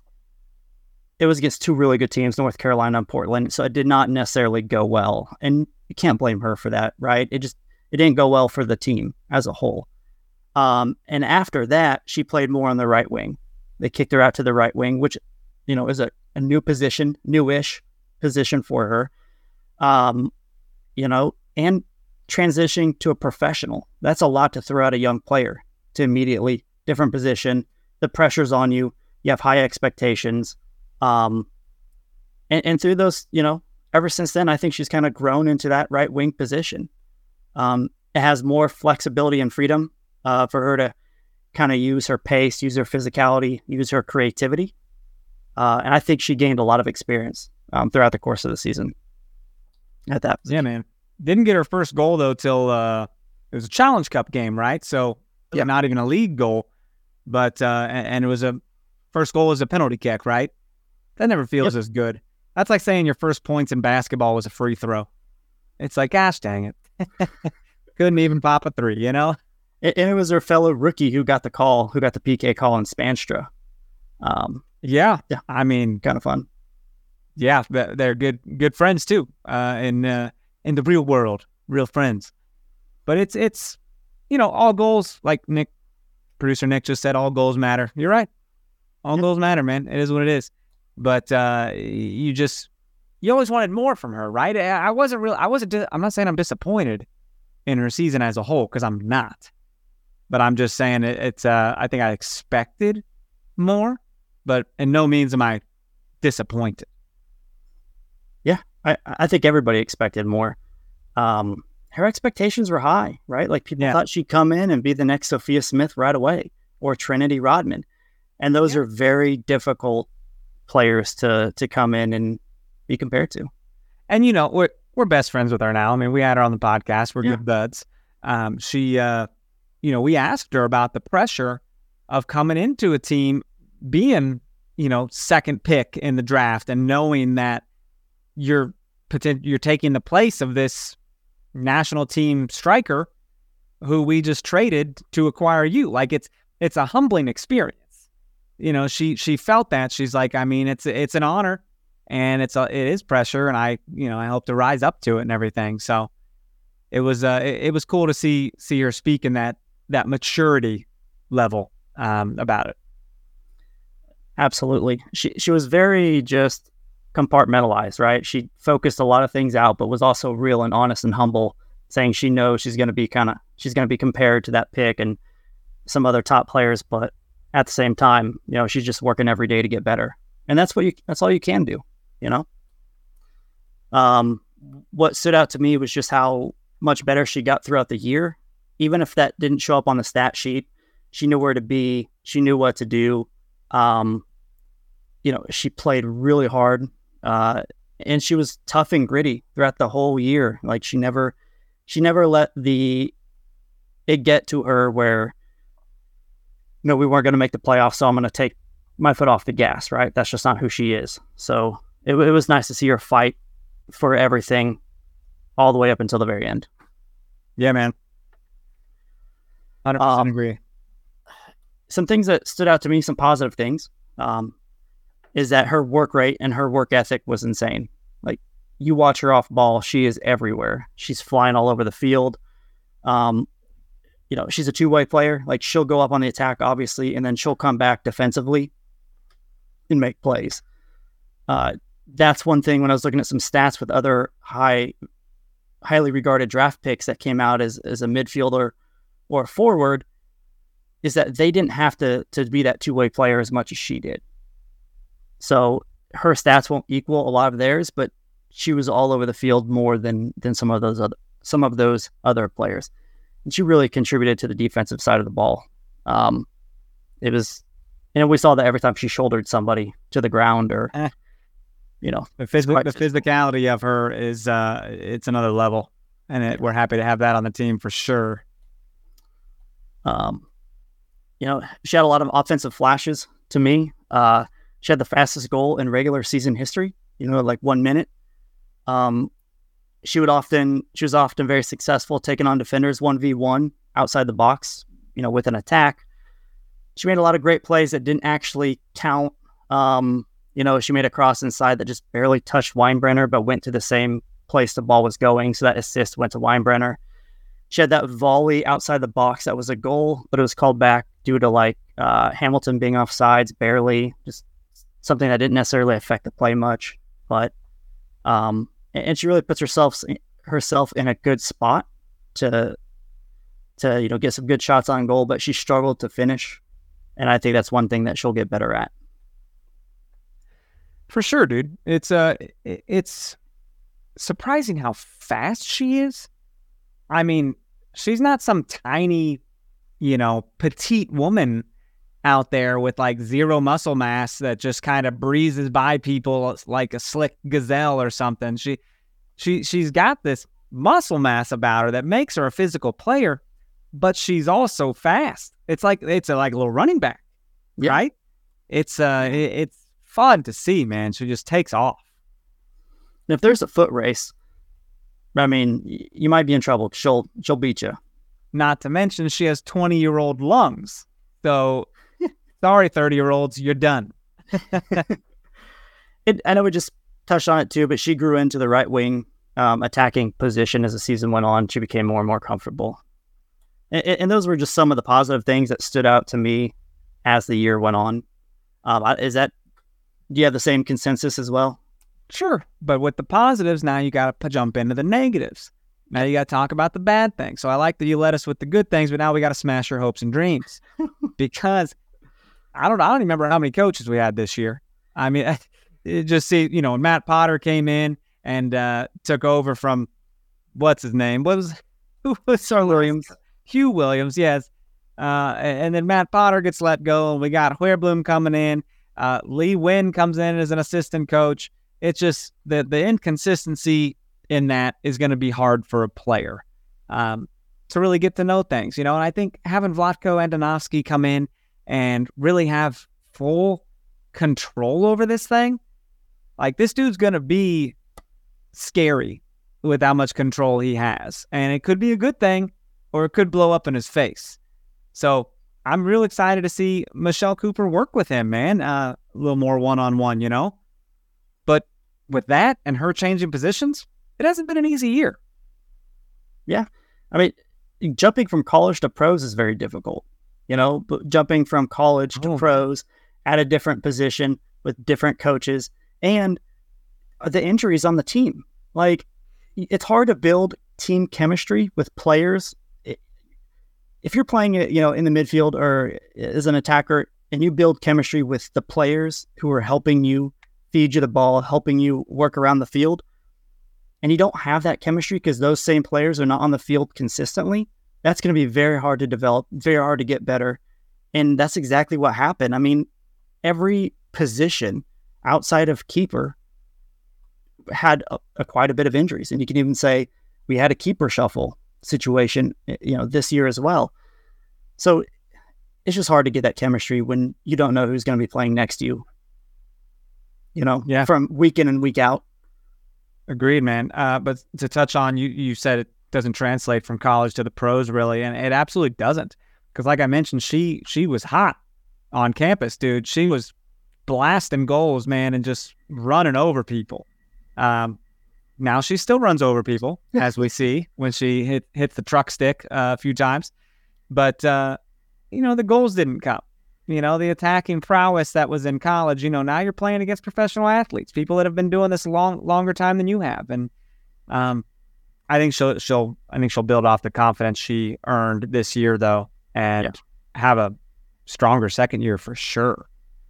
It was against 2 really good teams, North Carolina and Portland. So it did not necessarily go well. And you can't blame her for that, right? It didn't go well for the team as a whole. And after that, she played more on the right wing. They kicked her out to the right wing, which, is a new position, newish position for her. And transitioning to a professional. That's a lot to throw at a young player to immediately different position. The pressure's on you. You have high expectations. And through those, ever since then, I think she's kind of grown into that right wing position. It has more flexibility and freedom for her to kind of use her pace, use her physicality, use her creativity. And I think she gained a lot of experience throughout the course of the season at that position. Yeah, man. Didn't get her first goal, though, till it was a Challenge Cup game, right? So not even a league goal. But and it was first goal was a penalty kick, right? That never feels as good. That's like saying your first points in basketball was a free throw. It's gosh dang it. Couldn't even pop a 3, And it was her fellow rookie who got the PK call in Spanstra. Yeah. I mean, kind of fun. Yeah, they're good friends too. In the real world, real friends. But it's all goals, like producer Nick just said, all goals matter. You're right. All goals matter, man. It is what it is. But you always wanted more from her, right? I'm not saying I'm disappointed, in her season as a whole, because I'm not. But I'm just saying it's I think I expected more, but in no means am I disappointed. Yeah, I think everybody expected more. Her expectations were high, right? Like people thought she'd come in and be the next Sophia Smith right away, or Trinity Rodman. And those are very difficult players to come in and be compared to. And, you know, we're best friends with her now. I mean, we had her on the podcast. We're good buds. She, you know, we asked her about the pressure of coming into a team being, you know, second pick in the draft and knowing that you're taking the place of this national team striker who we just traded to acquire you. Like it's a humbling experience. You know, she felt that. She's like, I mean, it's an honor and it is pressure, and I hope to rise up to it and everything. So it was cool to see her speak in that maturity level about it. Absolutely. She was very just compartmentalized, right? She focused a lot of things out, but was also real and honest and humble, saying she knows she's going to be compared to that pick and some other top players, but at the same time, you know, she's just working every day to get better. And that's all you can do, you know? What stood out to me was just how much better she got throughout the year. Even if that didn't show up on the stat sheet, she knew where to be. She knew what to do. You know, she played really hard, and she was tough and gritty throughout the whole year. Like she never let it get to her where, you know, we weren't going to make the playoffs, so I'm going to take my foot off the gas, right? That's just not who she is. So it was nice to see her fight for everything all the way up until the very end. Yeah, man. 100% agree. Some things that stood out to me, some positive things, is that her work rate and her work ethic was insane. Like, you watch her off ball, she is everywhere. She's flying all over the field. You know, she's a two-way player. Like, she'll go up on the attack, obviously, and then she'll come back defensively and make plays. That's one thing when I was looking at some stats with other highly regarded draft picks that came out as a midfielder or a forward, is that they didn't have to be that two-way player as much as she did. So her stats won't equal a lot of theirs, but she was all over the field more than some of those other players. And she really contributed to the defensive side of the ball. It was, you know, we saw that every time she shouldered somebody to the ground or, you know. The physicality of her is, it's another level. And we're happy to have that on the team for sure. You know, she had a lot of offensive flashes to me. She had the fastest goal in regular season history, you know, like 1 minute. She was often very successful taking on defenders 1v1 outside the box, you know, with an attack. She made a lot of great plays that didn't actually count. You know, she made a cross inside that just barely touched Weinbrenner, but went to the same place the ball was going. So that assist went to Weinbrenner. She had that volley outside the box that was a goal, but it was called back due to Hamilton being offsides, barely, just something that didn't necessarily affect the play much. But and she really puts herself in a good spot to you know, get some good shots on goal, but she struggled to finish, and I think that's one thing that she'll get better at. For sure, dude. It's surprising how fast she is. I mean, she's not some tiny, you know, petite woman out there with like zero muscle mass that just kind of breezes by people like a slick gazelle or something. She's got this muscle mass about her that makes her a physical player, but she's also fast. It's like a little running back, right? It's fun to see, man. She just takes off. And if there's a foot race, I mean, you might be in trouble. She'll beat you. Not to mention she has 20-year-old lungs. So, sorry, 30-year-olds, you're done. I know we just touched on it too, but she grew into the right wing attacking position as the season went on. She became more and more comfortable. And those were just some of the positive things that stood out to me as the year went on. Do you have the same consensus as well? Sure. But with the positives, now you got to jump into the negatives. Now you got to talk about the bad things. So I like that you led us with the good things, but now we got to smash your hopes and dreams because I don't even remember how many coaches we had this year. I mean, when Matt Potter came in and took over from what's his name? Who was our Williams? Hugh Williams, yes. And then Matt Potter gets let go, and we got Hoerblum coming in. Lee Wynn comes in as an assistant coach. It's just the inconsistency in that is going to be hard for a player to really get to know things, And I think having Vlatko Andonovski come in and really have full control over this thing, like this dude's going to be scary with how much control he has. And it could be a good thing or it could blow up in his face. So I'm real excited to see Michelle Cooper work with him, man. A little more one-on-one, But with that and her changing positions, it hasn't been an easy year. Yeah. I mean, jumping from college to pros is very difficult, but jumping from college to pros at a different position with different coaches and the injuries on the team. Like, it's hard to build team chemistry with players. If you're playing, in the midfield or as an attacker and you build chemistry with the players who are helping you feed you the ball, helping you work around the field, and you don't have that chemistry because those same players are not on the field consistently, that's going to be very hard to develop, very hard to get better. And that's exactly what happened. I mean, every position outside of keeper had quite a bit of injuries. And you can even say we had a keeper shuffle situation, this year as well. So it's just hard to get that chemistry when you don't know who's going to be playing next to you, from week in and week out. Agreed, man. But to touch on, you said it doesn't translate from college to the pros, really, and it absolutely doesn't. Because like I mentioned, she was hot on campus, dude. She was blasting goals, man, and just running over people. Now she still runs over people, as we see when she hits the truck stick a few times. But, the goals didn't come. The attacking prowess that was in college, now you're playing against professional athletes, people that have been doing this longer time than you have. And I think she'll build off the confidence she earned this year, though, and have a stronger second year for sure.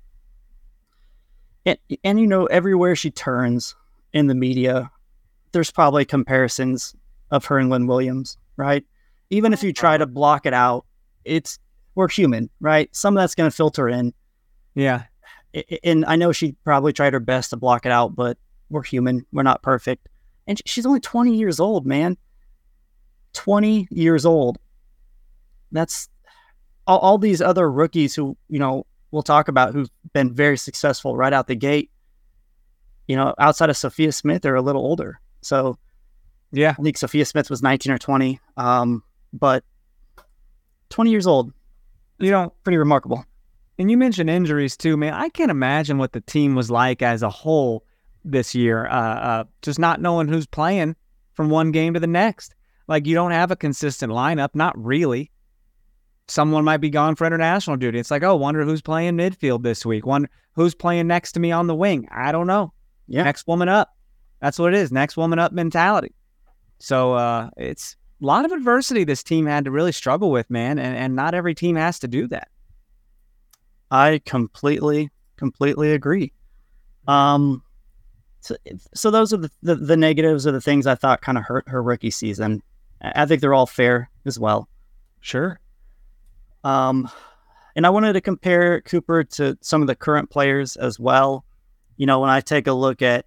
And everywhere she turns in the media, there's probably comparisons of her and Lynn Williams, right? Even if you try to block it out, we're human, right? Some of that's going to filter in. Yeah. And I know she probably tried her best to block it out, but we're human. We're not perfect. And she's only 20 years old, man. 20 years old. That's all these other rookies who, we'll talk about who've been very successful right out the gate. Outside of Sophia Smith, they're a little older. So, yeah, I think Sophia Smith was 19 or 20, but 20 years old, pretty remarkable. And you mentioned injuries too, man. I can't imagine what the team was like as a whole this year, just not knowing who's playing from one game to the next. Like, you don't have a consistent lineup, not really. Someone might be gone for international duty. It's like, wonder who's playing midfield this week. Wonder who's playing next to me on the wing. I don't know. Yeah. Next woman up. That's what it is. Next woman up mentality. So it's a lot of adversity this team had to really struggle with, man. And not every team has to do that. I completely agree. So those are the negatives or the things I thought kind of hurt her rookie season. I think they're all fair as well. Sure. And I wanted to compare Cooper to some of the current players as well. When I take a look at,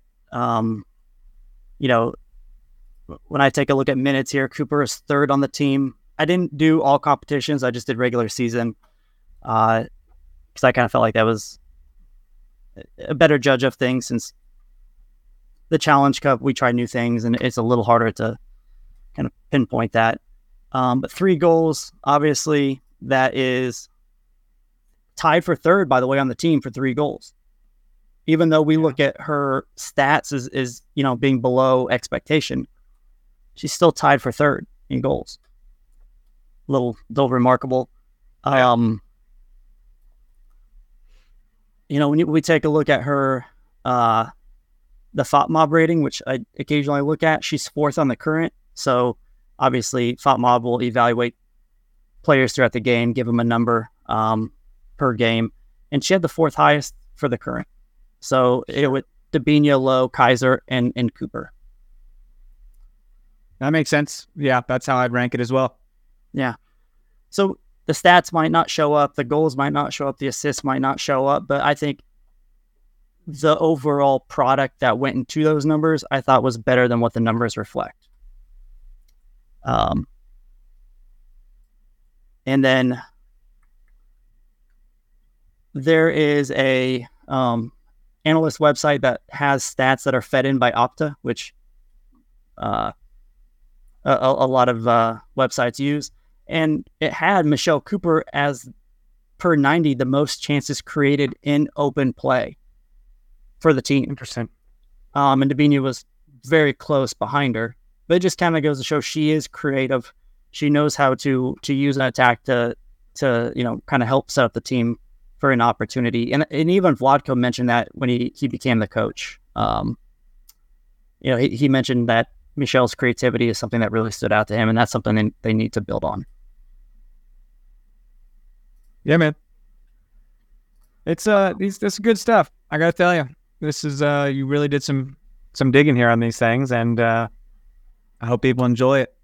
minutes here, Cooper is third on the team. I didn't do all competitions. I just did regular season. Because I kind of felt like that was a better judge of things, since the Challenge Cup, we try new things and it's a little harder to kind of pinpoint that. But 3 goals, obviously, that is tied for third, by the way, on the team for 3 goals. Even though we look at her stats as being below expectation, she's still tied for third in goals. Little remarkable. When we take a look at her, the FOTMOB rating, which I occasionally look at, she's 4th on the current. So obviously FotMob will evaluate players throughout the game, give them a number per game. And she had the 4th highest for the current. So it would Debinha, Lowe, Kaiser, and Cooper. That makes sense. Yeah, that's how I'd rank it as well. Yeah. So the stats might not show up, the goals might not show up, the assists might not show up, but I think the overall product that went into those numbers, I thought was better than what the numbers reflect. And then there is a analyst website that has stats that are fed in by Opta, which a lot of websites use. And it had Michelle Cooper as per 90, the most chances created in open play for the team. Interesting. And Debinha was very close behind her, but it just kind of goes to show she is creative. She knows how to use an attack to kind of help set up the team for an opportunity. And even Vlatko mentioned that when he became the coach. He mentioned that Michelle's creativity is something that really stood out to him, and that's something they need to build on. Yeah, man. It's this is good stuff. I gotta tell you, this is you really did some digging here on these things, and I hope people enjoy it.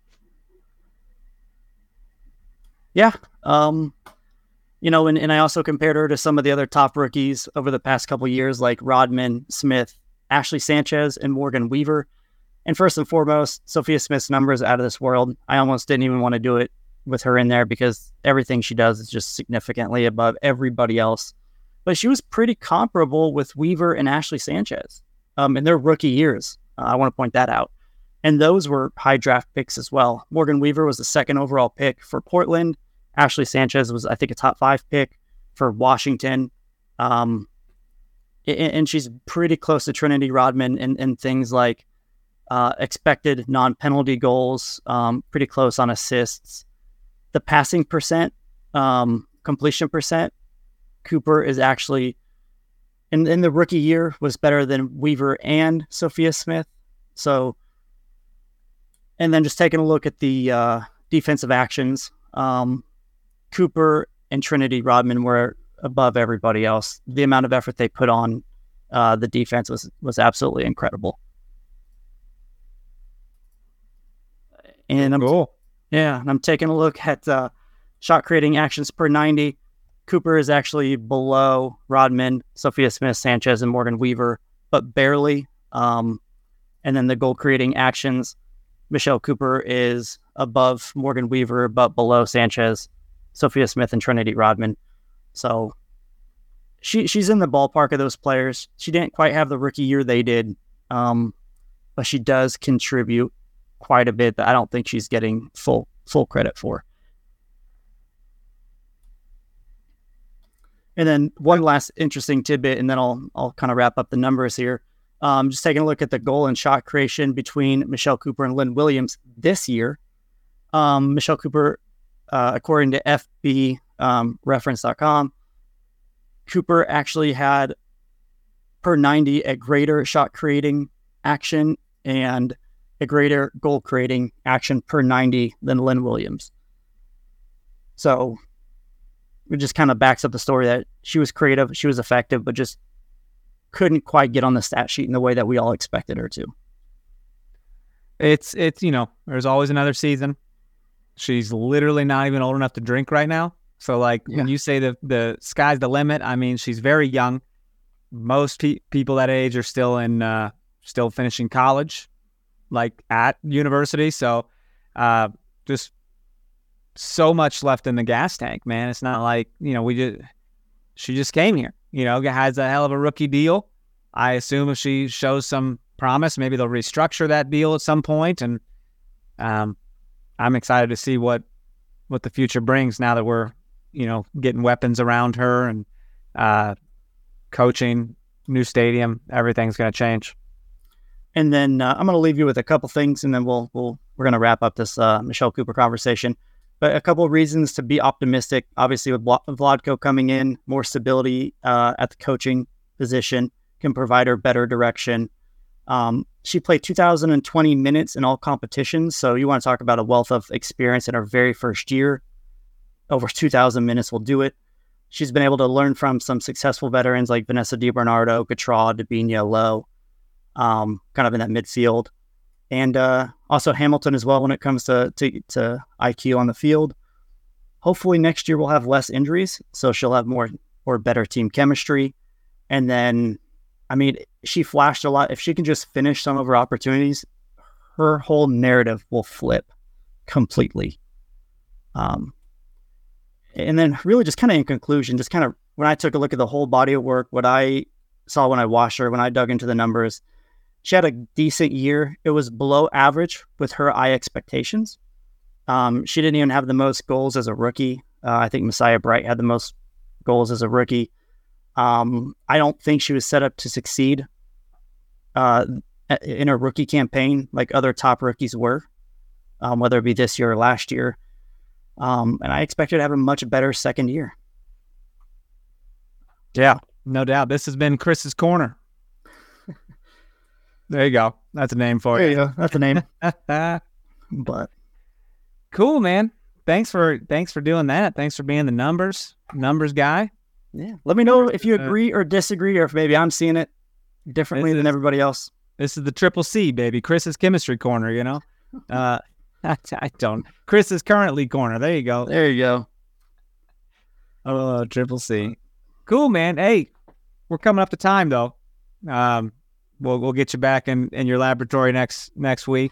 Yeah. And I also compared her to some of the other top rookies over the past couple of years, like Rodman, Smith, Ashley Sanchez, and Morgan Weaver. And first and foremost, Sophia Smith's numbers out of this world. I almost didn't even want to do it with her in there because everything she does is just significantly above everybody else. But she was pretty comparable with Weaver and Ashley Sanchez in their rookie years. I want to point that out. And those were high draft picks as well. Morgan Weaver was the 2nd overall pick for Portland. Ashley Sanchez was, I think, a top 5 pick for Washington. And she's pretty close to Trinity Rodman in things like expected non-penalty goals, pretty close on assists. The passing percent, completion percent, Cooper is actually, in the rookie year, was better than Weaver and Sophia Smith. So, and then just taking a look at the defensive actions, Cooper and Trinity Rodman were above everybody else. The amount of effort they put on the defense was absolutely incredible. And I'm taking a look at shot creating actions per 90. Cooper is actually below Rodman, Sophia Smith, Sanchez, and Morgan Weaver, but barely. And then the goal creating actions, Michelle Cooper is above Morgan Weaver, but below Sanchez, Sophia Smith, and Trinity Rodman. So she's in the ballpark of those players. She didn't quite have the rookie year they did, but she does contribute quite a bit that I don't think she's getting full credit for. And then one last interesting tidbit, and then I'll kind of wrap up the numbers here. Just taking a look at the goal and shot creation between Michelle Cooper and Lynn Williams this year. Michelle Cooper, according to FBreference.com, Cooper actually had per 90 a greater shot creating action and a greater goal creating action per 90 than Lynn Williams. So it just kind of backs up the story that she was creative, she was effective, but just couldn't quite get on the stat sheet in the way that we all expected her to. It's there's always another season. She's literally not even old enough to drink right now. So when you say the sky's the limit, I mean, she's very young. Most people that age are still still finishing college, like at university. So just so much left in the gas tank, man. It's not like, she just came here, has a hell of a rookie deal. I assume if she shows some promise, maybe they'll restructure that deal at some point. And I'm excited to see what the future brings now that we're, getting weapons around her and coaching, new stadium, everything's going to change. And then I'm going to leave you with a couple things, and then we're going to wrap up this Michelle Cooper conversation. But a couple of reasons to be optimistic, obviously with Vlatko coming in, more stability at the coaching position, can provide her better direction. She played 2,020 minutes in all competitions. So you want to talk about a wealth of experience in her very first year. Over 2,000 minutes will do it. She's been able to learn from some successful veterans like Vanessa DiBernardo, Gautrat, Debinha, Lowe, kind of in that midfield. And also Hamilton as well when it comes to IQ on the field. Hopefully next year we'll have less injuries, so she'll have more or better team chemistry. And then, I mean, she flashed a lot. If she can just finish some of her opportunities, her whole narrative will flip completely. And then really just kind of in conclusion, just kind of when I took a look at the whole body of work, what I saw when I watched her, when I dug into the numbers, she had a decent year. It was below average with her eye expectations. She didn't even have the most goals as a rookie. I think Messiah Bright had the most goals as a rookie. I don't think she was set up to succeed in a rookie campaign like other top rookies were, whether it be this year or last year. And I expect her to have a much better second year. Yeah, no doubt. This has been Chris's Corner. There you go. That's a name for There it. you go. That's a name. But cool, man. Thanks for doing that. Thanks for being the numbers guy. yeah, let me know if you agree or disagree, or if maybe I'm seeing it differently than everybody else. This is the Triple C, baby. Chris's Chemistry Corner, you know? I don't. Chris's Currently Corner. There you go. There you go. Oh, Triple C. Cool, man. Hey, we're coming up to time, though. We'll get you back in your laboratory next week.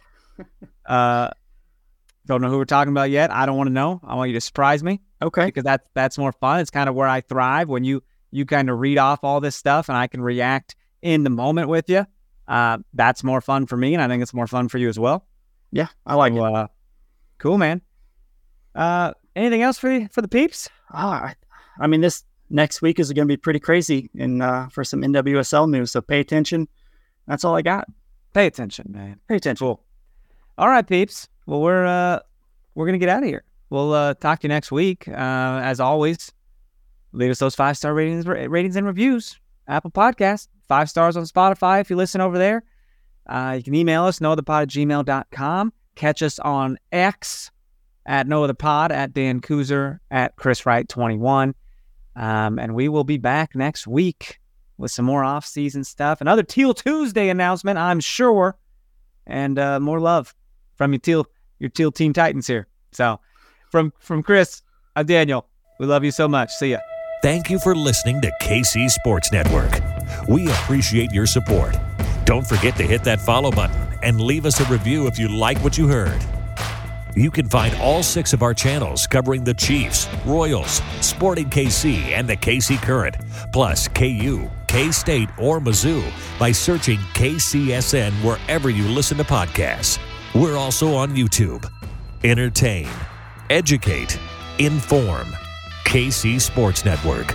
Don't know who we're talking about yet. I don't want to know. I want you to surprise me. Okay. Because that's more fun. It's kind of where I thrive, when you kind of read off all this stuff and I can react in the moment with you. That's more fun for me, and I think it's more fun for you as well. Yeah, I like it. Cool, man. Anything else for the peeps? I mean, this next week is going to be pretty crazy for some NWSL news, so pay attention. That's all I got. Pay attention, man. Pay attention. Cool. All right, peeps. Well, we're going to get out of here. We'll talk to you next week. As always, leave us those 5-star ratings and reviews. Apple Podcasts, 5 stars on Spotify if you listen over there. You can email us, nootherpod@gmail.com. Catch us on X at nootherpod, at Dan Kuzer, at ChrisWright21. And we will be back next week with some more off-season stuff. Another Teal Tuesday announcement, I'm sure. And more love from your Teal Teen Titans here. So from Chris, I'm Daniel. We love you so much. See ya. Thank you for listening to KC Sports Network. We appreciate your support. Don't forget to hit that follow button and leave us a review if you like what you heard. You can find all 6 of our channels covering the Chiefs, Royals, Sporting KC, and the KC Current, plus KU, K-State, or Mizzou by searching KCSN wherever you listen to podcasts. We're also on YouTube. Entertain, educate, inform. KC Sports Network.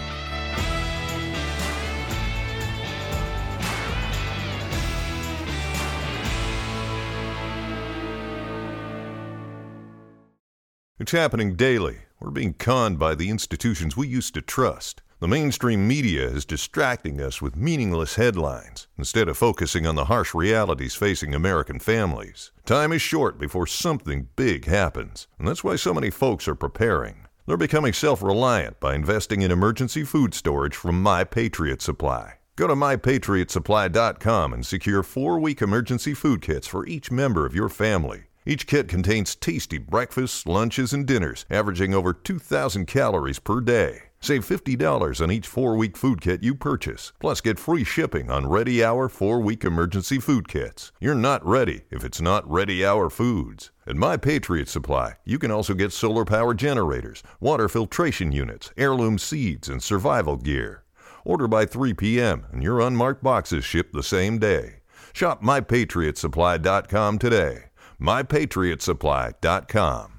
It's happening daily. We're being conned by the institutions we used to trust. The mainstream media is distracting us with meaningless headlines instead of focusing on the harsh realities facing American families. Time is short before something big happens, and that's why so many folks are preparing. They're becoming self-reliant by investing in emergency food storage from My Patriot Supply. Go to MyPatriotSupply.com and secure 4-week emergency food kits for each member of your family. Each kit contains tasty breakfasts, lunches, and dinners, averaging over 2,000 calories per day. Save $50 on each 4-week food kit you purchase. Plus, get free shipping on Ready Hour 4-week emergency food kits. You're not ready if it's not Ready Hour Foods. At My Patriot Supply, you can also get solar power generators, water filtration units, heirloom seeds, and survival gear. Order by 3 p.m. and your unmarked boxes ship the same day. Shop MyPatriotSupply.com today. MyPatriotSupply.com.